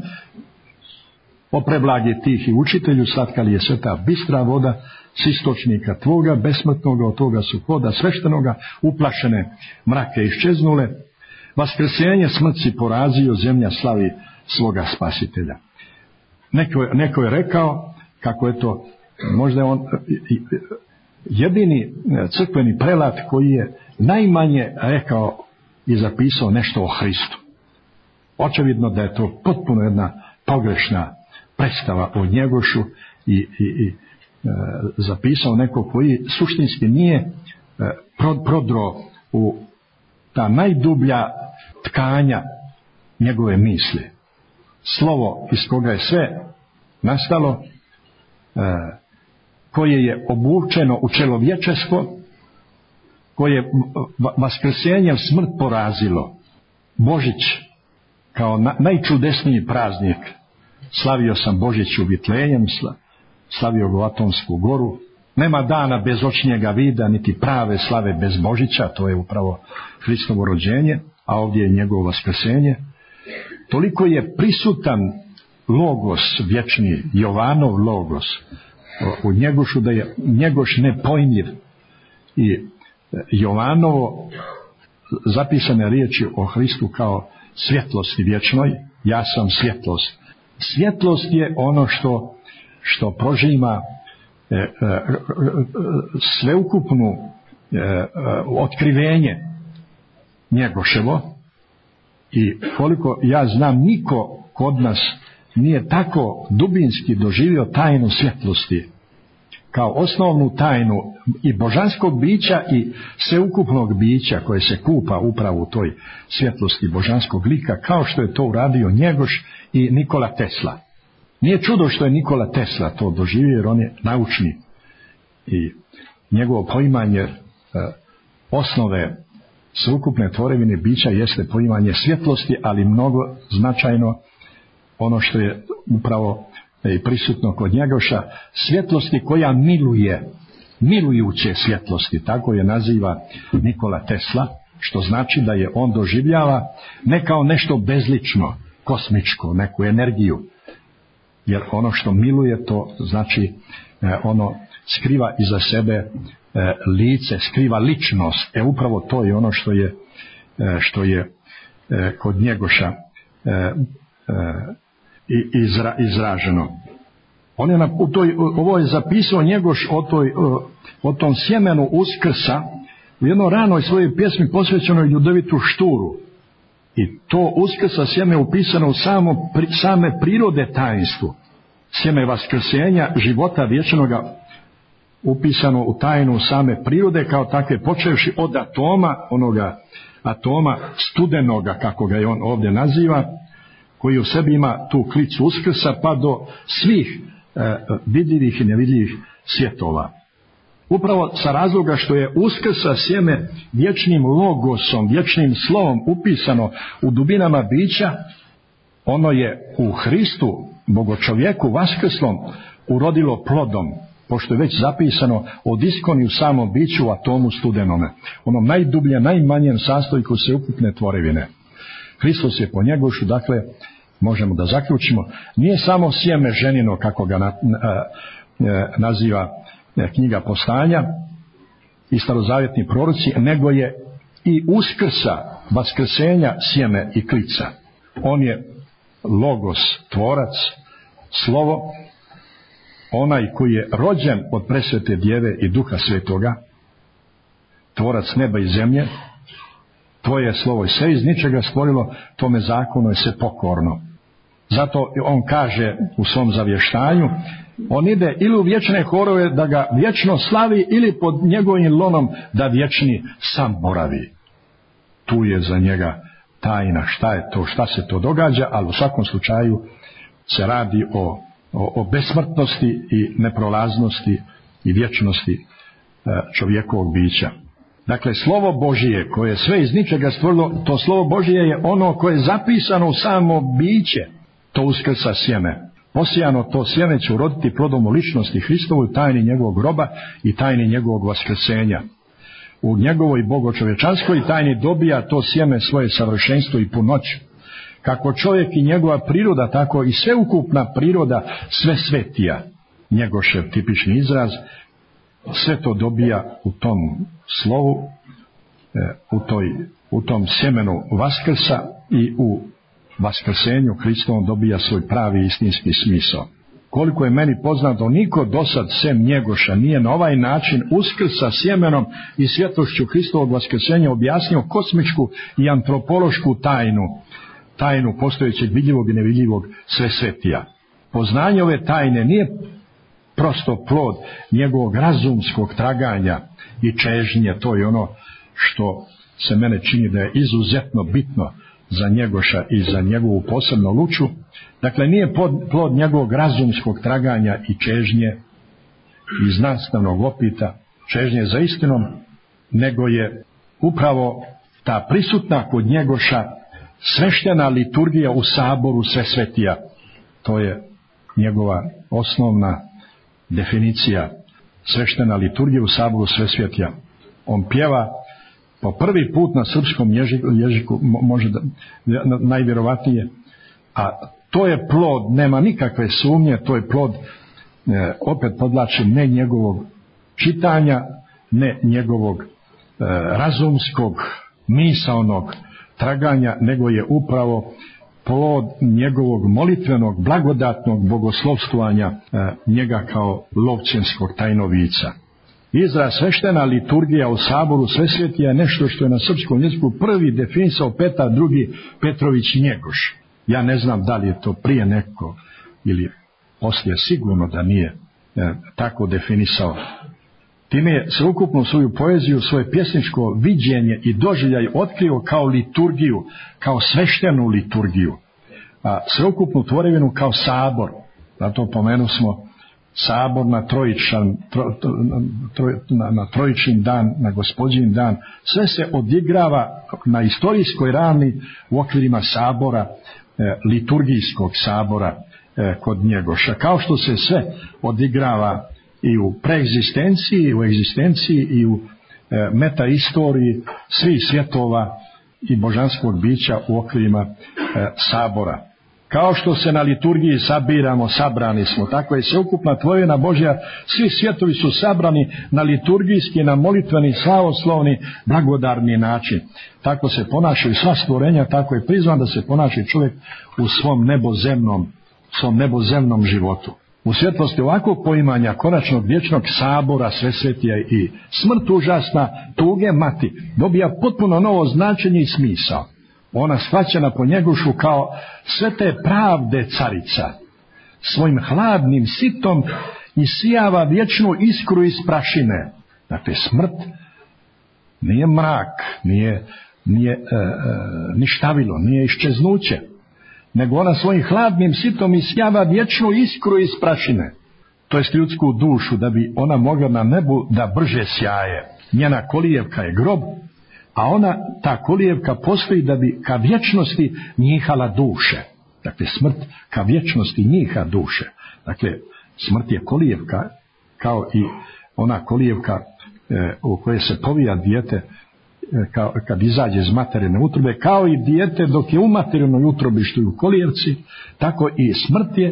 O preblagi tih i učitelju, slatka li je sveta bistra voda s istočnika tvoga, besmrtnoga od toga su hoda sveštenoga, uplašene mrake iščeznule, vaskrsenje smrt si porazio, zemlja slavi svoga spasitelja. Neko je, neko je rekao kako je to, možda je on jedini crkveni prelat koji je najmanje rekao i zapisao nešto o Hristu. Očevidno da je to potpuno jedna pogrešna predstava o Njegošu i, i, i e, zapisao neko koji suštinski nije e, prodro u ta najdublja tkanja njegove misli. Slovo iz koga je sve nastalo, e, koje je obučeno u čelovječestvo, koje vaskrsenjem smrt porazilo. Božić kao na, najčudesniji praznik. Slavio sam Božić u Vitlejem, slavio go Atonsku goru. Nema dana bez očnjega vida, niti prave slave bez Božića, to je upravo Hristovo rođenje, a ovdje je njegovo vaskrsenje. Toliko je prisutan logos vječni, Jovanov logos u Njegošu, da je Njegoš nepojmljiv. I Jovanovo zapisane riječi o Hristu kao svjetlosti vječnoj, ja sam svjetlost. Svjetlost je ono što, što prožima e, e, sveukupnu e, e, otkrivenje Njegoševo. I koliko ja znam, niko kod nas nije tako dubinski doživio tajnu svjetlosti kao osnovnu tajnu i božanskog bića i sveukupnog bića koje se kupa upravo u toj svjetlosti božanskog lika, kao što je to uradio Njegoš i Nikola Tesla. Nije čudo što je Nikola Tesla to doživio, jer on je naučni i njegovo poimanje e, osnove sveukupne tvorevine bića jeste poimanje svjetlosti, ali mnogo značajno ono što je upravo i prisutno kod Njegoša, svjetlosti koja miluje, milujuće svjetlosti, tako je naziva Nikola Tesla, što znači da je on doživljava ne kao nešto bezlično, kosmičko, neku energiju, jer ono što miluje to znači ono skriva iza sebe lice, skriva ličnost. E upravo to je ono što je, što je kod Njegoša izra, izraženo. On je na, u toj, ovo je zapisao Njegoš o, toj, o tom sjemenu Uskrsa u jednoj ranoj svojoj pjesmi posvećenoj Ljudovitu Šturu. I to Uskrsa sjeme upisano u samo, pri, same prirode tajnstvu. Sjeme vaskrsenja života vječnoga upisano u tajnu same prirode kao takve, počevši od atoma, onoga atoma studenoga, kako ga je on ovdje naziva, koji u sebi ima tu klicu Uskrsa, pa do svih e, vidljivih i nevidljivih svjetova. Upravo sa razloga što je Uskrsa sjeme vječnim logosom, vječnim slovom upisano u dubinama bića, ono je u Hristu, Bogočovjeku vaskrslom, urodilo plodom, pošto je već zapisano od iskoni u samom biću u atomu studenome, onom najdublje, najmanjem sastojku sveukupne tvorevine. Hristos je po Njegošu, dakle, možemo da zaključimo, nije samo sjeme ženino, kako ga na, na, naziva knjiga Postanja i starozavjetni proroci, nego je i Uskrsa, vaskrsenja, sjeme i klica. On je logos, tvorac, slovo, onaj koji je rođen od presvete djeve i duha svetoga, tvorac neba i zemlje. Tvoje slovo je sve iz ničega stvorilo, tome zakonu je se pokorno. Zato on kaže u svom zavještanju, on ide ili u vječne horove da ga vječno slavi, ili pod njegovim lonom da vječni sam boravi. Tu je za njega tajna šta je to, šta se to događa, ali u svakom slučaju se radi o, o, o besmrtnosti i neprolaznosti i vječnosti čovjekovog bića. Dakle, slovo Božije koje je sve iz ničega stvorilo, to slovo Božije je ono koje je zapisano u samo biće, to Uskrsa sjeme. Posijano to sjeme će uroditi plodom u ličnosti Hristovoj, tajni njegovog groba i tajni njegovog vaskrsenja. U njegovoj bogočovječanskoj tajni dobija to sjeme svoje savršenstvo i punoć. Kako čovjek i njegova priroda, tako i sveukupna priroda sve svetija, Njegošev tipični izraz, sve to dobija u tom slovu, u, toj, u tom sjemenu Vaskrsa i u vaskrsenju Hristovom dobija svoj pravi istinski smisao. Koliko je meni poznato, niko dosad sem Njegoša nije na ovaj način Uskrsa sjemenom i svjetlošću Hristovog vaskrsenja objasnio kosmičku i antropološku tajnu, tajnu postojećeg vidljivog i nevidljivog sve svetija. Poznanje ove tajne nije prosto plod njegovog razumskog traganja i čežnje, to je ono što se mene čini da je izuzetno bitno za Njegoša i za njegovu posebnu luču. Dakle, nije plod njegovog razumskog traganja i čežnje i znanstvenog opita, čežnje za istinom, nego je upravo ta prisutna kod Njegoša sveštena liturgija u saboru sve svetija. To je njegova osnovna definicija, sveštena liturgija u saboru sve svetija. On pjeva po prvi put na srpskom ježiku, ježiku može da, najvjerovatnije, a to je plod, nema nikakve sumnje, to je plod, e, opet podlačim, ne njegovog čitanja, ne njegovog e, razumskog, misaonog traganja, nego je upravo plod njegovog molitvenog, blagodatnog bogoslovstvovanja e, njega kao lovčenskog tajnovica. Izraz sveštena liturgija u saboru sve svetija je nešto što je na srpskom jeziku prvi definisao Petar drugi Petrović Njegoš. Ja ne znam da li je to prije neko ili poslije, sigurno da nije e, tako definisao. Time je sveukupnu svoju poeziju, svoje pjesničko viđenje i doživljaj otkrio kao liturgiju, kao sveštenu liturgiju, a sveukupnu tvorevinu kao sabor. Zato pomenu smo sabor na trojičan, tro, tro, na, na trojičin dan, na Gospodin dan, sve se odigrava na istorijskoj ravni u okvirima sabora, e, liturgijskog sabora e, kod Njegoša. Kao što se sve odigrava i u preegzistenciji, i u egzistenciji, i u e, metaistoriji svih svjetova i božanskog bića u okvirima e, sabora. Kao što se na liturgiji sabiramo, sabrani smo, tako je sveukupna tvorevina Božja, svi svjetovi su sabrani na liturgijski, na molitveni, slavoslovni, blagodarni način. Tako se ponašaju sva stvorenja, tako je prizvan da se ponaša čovjek u svom nebozemnom, svom nebozemnom životu. U svjetlosti ovakvog poimanja konačnog vječnog sabora Svesvetija i smrt užasna tuge mati dobija potpuno novo značenje i smisao. Ona shvaćena po Njegošu kao svete pravde carica, svojim hladnim sitom isijava vječnu iskru iz prašine. Dakle, smrt nije mrak, nije, nije e, e, ništavilo, nije iščeznuće, nego ona svojim hladnim sitom isijava vječnu iskru iz prašine, to jest ljudsku dušu, da bi ona mogla na nebu da brže sjaje. Njena kolijevka je grob, a ona, ta kolijevka, postoji da bi ka vječnosti njihala duše. Dakle, smrt ka vječnosti njiha duše. Dakle, smrt je kolijevka, kao i ona kolijevka e, u kojoj se povija dijete e, kao, kad izađe iz materine utrobe, kao i dijete dok je u materinoj utrobi što je u kolijevci, tako i smrt je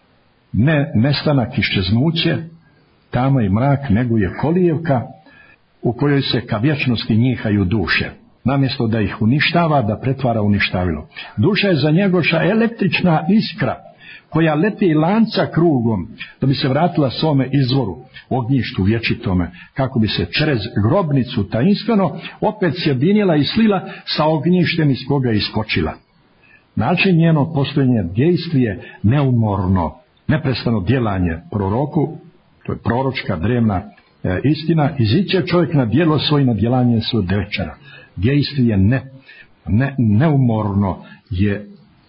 ne nestanak, iščeznuće, tama i mrak, nego je kolijevka u kojoj se ka vječnosti njihaju duše, namjesto da ih uništava, da pretvara uništavilo. Duša je za Njegoša električna iskra koja leti lanca krugom da bi se vratila svome izvoru, ognjištu vječitome, kako bi se čez grobnicu tajinstveno opet sjedinila i slila sa ognjištem iz koga je iskočila. Način njenog postojanja dejstvi je neumorno, neprestano djelanje proroku, to je proročka drevna e, istina, iziće čovjek na djelo svoje, na djelanje svoje večera. Dejstvi je ne, ne, neumorno je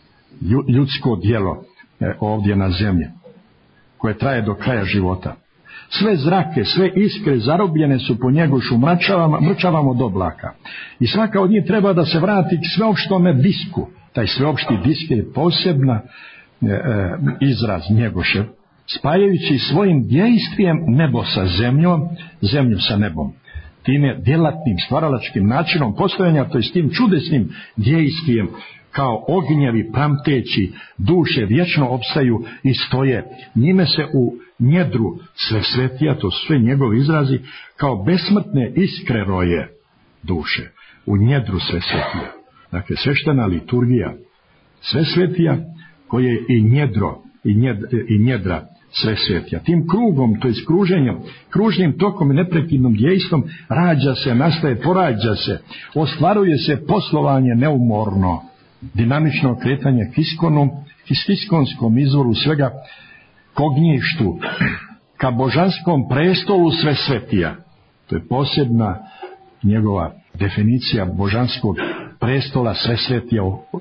ljudsko djelo e, ovdje na zemlji, koje traje do kraja života. Sve zrake, sve iskre zarobljene su po Njegošu mračavama, mrčavama od oblaka. I svaka od njih treba da se vrati k sveopštome disku. Taj sveopšti disk je posebna e, e, izraz Njegošev, spajajući svojim djejstvijem nebo sa zemljom, zemlju sa nebom. Time djelatnim stvaralačkim načinom postojanja, to je s tim čudesnim djejstvijem, kao ognjevi pramteći duše vječno opstaju i stoje. Njime se u njedru Svesvetija, to su sve njegovi izrazi, kao besmrtne iskre roje duše. U njedru Svesvetija. Dakle, sveštena liturgija Svesvetija, koje je i njedro, i, njed, i njedra Svesvetija. Tim krugom, to je kruženjem, kružnim tokom i neprekidnom djejstvom rađa se, nastaje, porađa se, ostvaruje se poslovanje neumorno, dinamično kretanje k iskonu, k iskonskom izvoru svega, k ognjištu, ka božanskom prestolu Svesvetija. To je posebna njegova definicija božanskog prestola Svesvetija,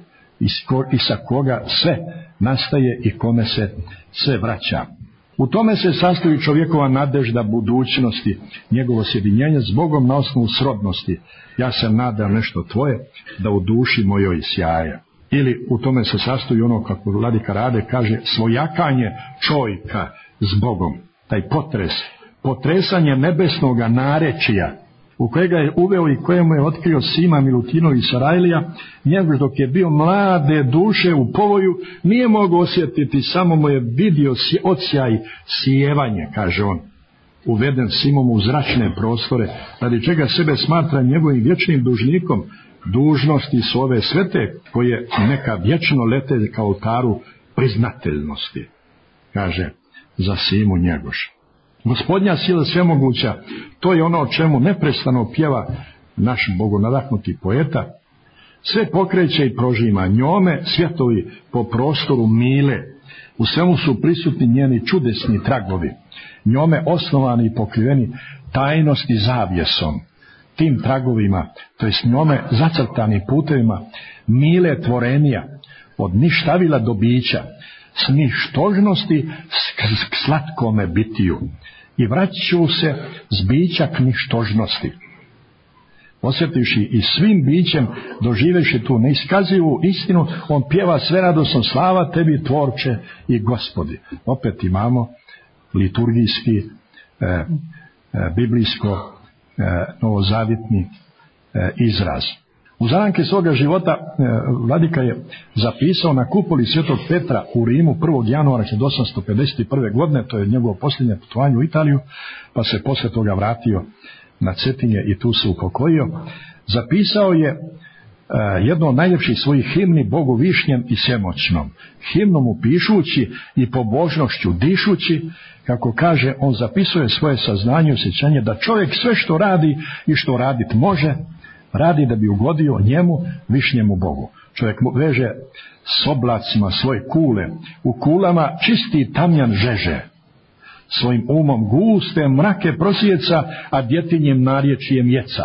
i sa koga sve nastaje i kome se sve vraća. U tome se sastoji čovjekova nadežda budućnosti, njegovo sjedinjenje s Bogom na osnovu srodnosti. Ja se nadam nešto tvoje, da u duši mojoj sjaje. Ili u tome se sastoji ono, kako vladika Rade kaže, svojakanje čovjeka s Bogom. Taj potres, potresanje nebesnoga narečija, u kojega je uveo i kojemu je otkrio Sima Milutinovi iz Sarajlija, njegov dok je bio mlade duše u povoju, nije mogao osjetiti, samo mu je vidio odsjaj sijevanje, kaže on, uveden Simom u zračne prostore, radi čega sebe smatra njegovim vječnim dužnikom. Dužnosti su ove svete, koje neka vječno lete kao oltaru priznateljnosti, kaže za Simu Njegoš. Gospodnja sila svemoguća, to je ono o čemu neprestano pjeva naš bogonadahnuti poeta, sve pokreće i prožima, njome svjetovi po prostoru mile, u svemu su prisutni njeni čudesni tragovi, njome osnovani i pokriveni tajnosti zavjesom, tim tragovima, to jest njome zacrtani putevima mile tvorenija, od ništavila do bića, s ništožnosti k slatkome bitiju, i vraćaju se s bića k ništožnosti. Osjetivši i svim bićem, doživevši tu neiskazivu istinu, on pjeva sve radosno, slava tebi tvorče i Gospodi. Opet imamo liturgijski, e, e, biblijsko, e, novozavjetni e, izraz. U zaranke svoga života e, vladika je zapisao na kupoli Svetog Petra u Rimu prvog januara hiljadu osamsto pedeset prve. godine, to je njegovo posljednje putovanje u Italiju, pa se poslije toga vratio na Cetinje i tu se upokojio. Zapisao je jedno od najljepših svojih himni Bogu višnjem i svemoćnom. Himnu mu pišući i pobožnošću dišući, kako kaže, on zapisuje svoje saznanje i osjećanje da čovjek sve što radi i što radit može, radi da bi ugodio njemu, višnjemu Bogu. Čovjek veže s oblacima svoje kule, u kulama čisti tamjan žeže, svojim umom guste mrake prosjeca, a djetinjem narječjem jeca.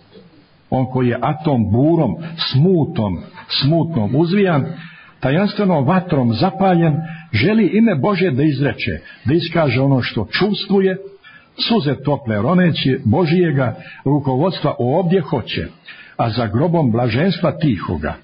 On koji je atom burom, smutom, smutnom uzvijan, tajanstvenom vatrom zapaljen, želi ime Božje da izreče, da iskaže ono što čuvstvuje, suze tople roneći Božijega rukovodstva ovdje hoće, a za grobom blaženstva tihoga.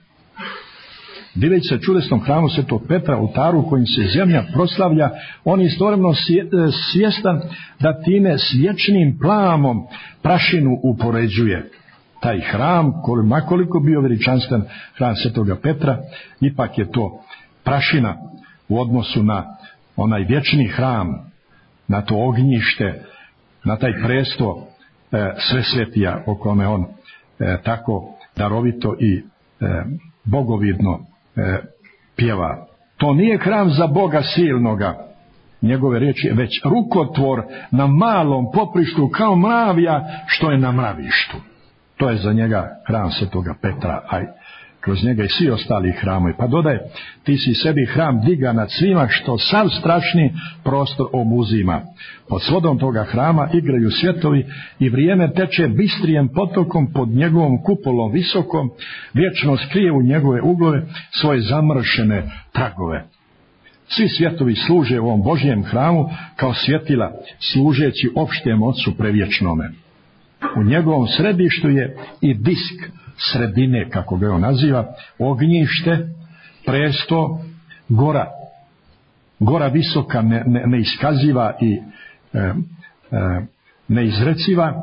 Diveći se čudesnom hramu Svetog Petra, oltaru kojim se zemlja proslavlja, on je istovremeno svjestan da time s vječnim plamom prašinu upoređuje. Taj hram, makoliko bio veličanstven hram Svetoga Petra, ipak je to prašina u odnosu na onaj vječni hram, na to ognjište, na taj presto e, Svesvetija o kome on e, tako darovito i e, bogovidno e, pjeva. To nije hram za Boga silnoga, njegove riječi, već rukotvor na malom poprištu kao mravija što je na mravištu. To je za njega hram Svetoga Petra, a kroz njega i svi ostali hramovi. Pa dodaje, ti si sebi hram diga nad svima što sav strašni prostor obuzima. Pod svodom toga hrama igraju svjetovi i vrijeme teče bistrijem potokom pod njegovom kupolom visokom, vječno skrije u njegove uglove svoje zamršene tragove. Svi svjetovi služe u ovom Božjem hramu kao svjetila, služeći opštem Otcu prevječnome. U njegovom središtu je i disk sredine, kako ga on naziva, ognjište, presto, gora. Gora visoka, ne, ne, neiskaziva i e, e, neizreciva.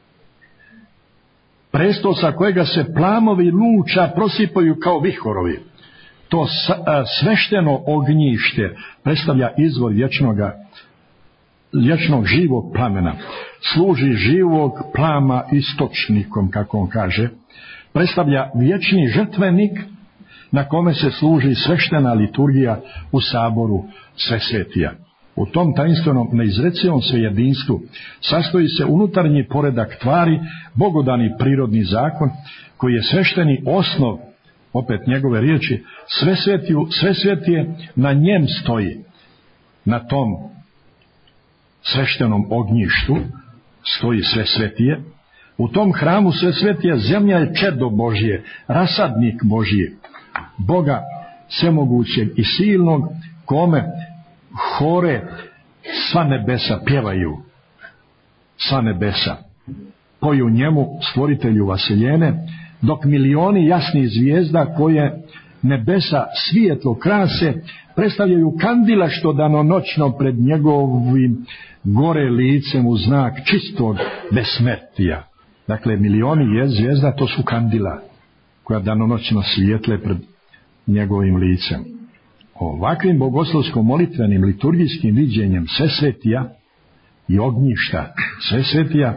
Presto sa kojega se plamovi luča prosipaju kao vihorovi. To svešteno ognjište predstavlja izvor vječnoga, vječnog živog plamena. Služi živog plama istočnikom, kako on kaže. Predstavlja vječni žrtvenik na kome se služi sveštena liturgija u saboru Svesvetija. U tom tajnstvenom neizrecivom svejedinstvu sastoji se unutarnji poredak tvari, bogodani prirodni zakon, koji je svešteni osnov, opet njegove riječi, Svesvetiju, Svesvetije na njem stoji, na tom sveštenom ognjištu stoji Svesvetije. U tom hramu Svesvetija zemlja je čedo Božje, rasadnik Božji, Boga svemogućeg i silnog, kome hore sva nebesa pjevaju, sva nebesa poju njemu, stvoritelju vaseljene, dok milioni jasnih zvijezda koje nebesa svijetlo krase predstavljaju kandila što danonoćno pred njegovim gore licem u znak čistog besmrtija. Dakle, milioni je zvijezda, to su kandila koja danonoćno svijetle pred njegovim licem. Ovakvim bogoslovsko-molitvenim liturgijskim viđenjem Svesvetija i ognjišta Svesvetija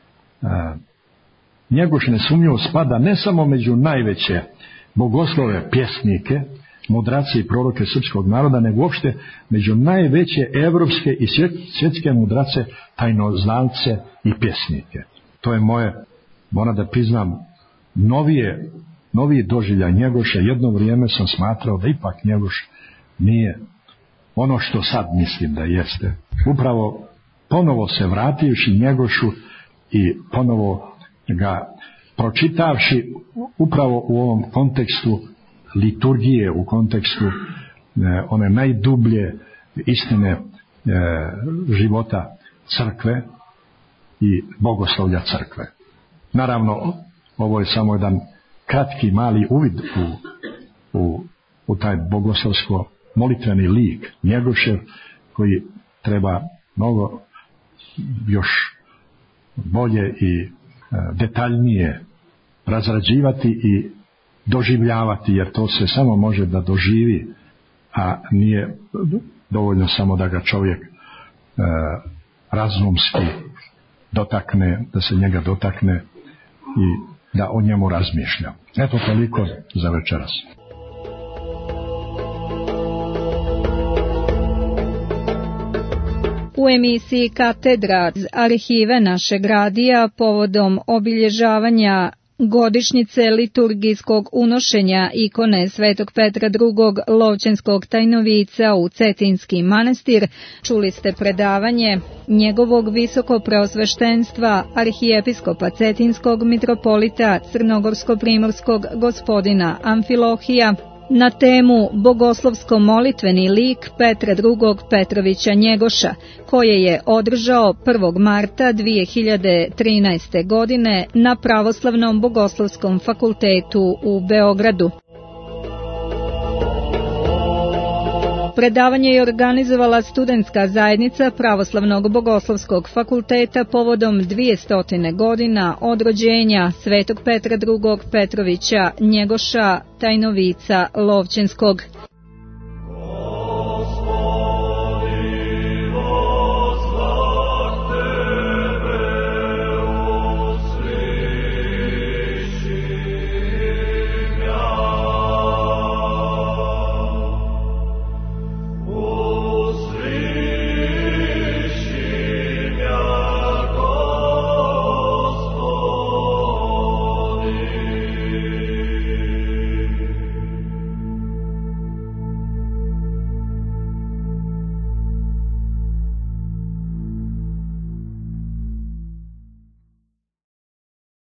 Njegoš nesumnjivo spada ne samo među najveće bogoslove, pjesnike, mudrace i proroke srpskog naroda, nego uopšte među najveće evropske i svjetske mudrace, tajnoznalce i pjesnike. To je moje, moram da priznam, novije, noviji doživljaj Njegoša. Jedno vrijeme sam smatrao da ipak Njegoš nije ono što sad mislim da jeste. Upravo ponovo se vrativši Njegošu i ponovo ga pročitavši upravo u ovom kontekstu liturgije, u kontekstu e, one najdublje istine e, života crkve i bogoslovlja crkve. Naravno, ovo je samo jedan kratki mali uvid u, u, u taj bogoslovsko molitveni lik Njegošev, koji treba mnogo još bolje i detaljnije razrađivati i doživljavati, jer to se samo može da doživi, a nije dovoljno samo da ga čovjek e, razumski dotakne, da se njega dotakne i da o njemu razmišljam. Eto toliko za večeras. U emisiji Katedra iz arhive našeg radija povodom obilježavanja godišnjice liturgijskog unošenja ikone Svetog Petra drugog Lovćenskog tajnovica u Cetinski manastir čuli ste predavanje njegovog visokopreosveštenstva arhijepiskopa Cetinskog mitropolita Crnogorsko-primorskog gospodina Amfilohija na temu Bogoslovsko-molitveni lik Petra drugog Petrovića Njegoša, koje je održao prvog marta dvije hiljade trinaeste. godine na Pravoslavnom bogoslovskom fakultetu u Beogradu. Predavanje je organizovala studentska zajednica Pravoslavnog bogoslovskog fakulteta povodom dvjestote godina od rođenja Svetog Petra drugog Petrovića Njegoša, tajnovica Lovćenskog.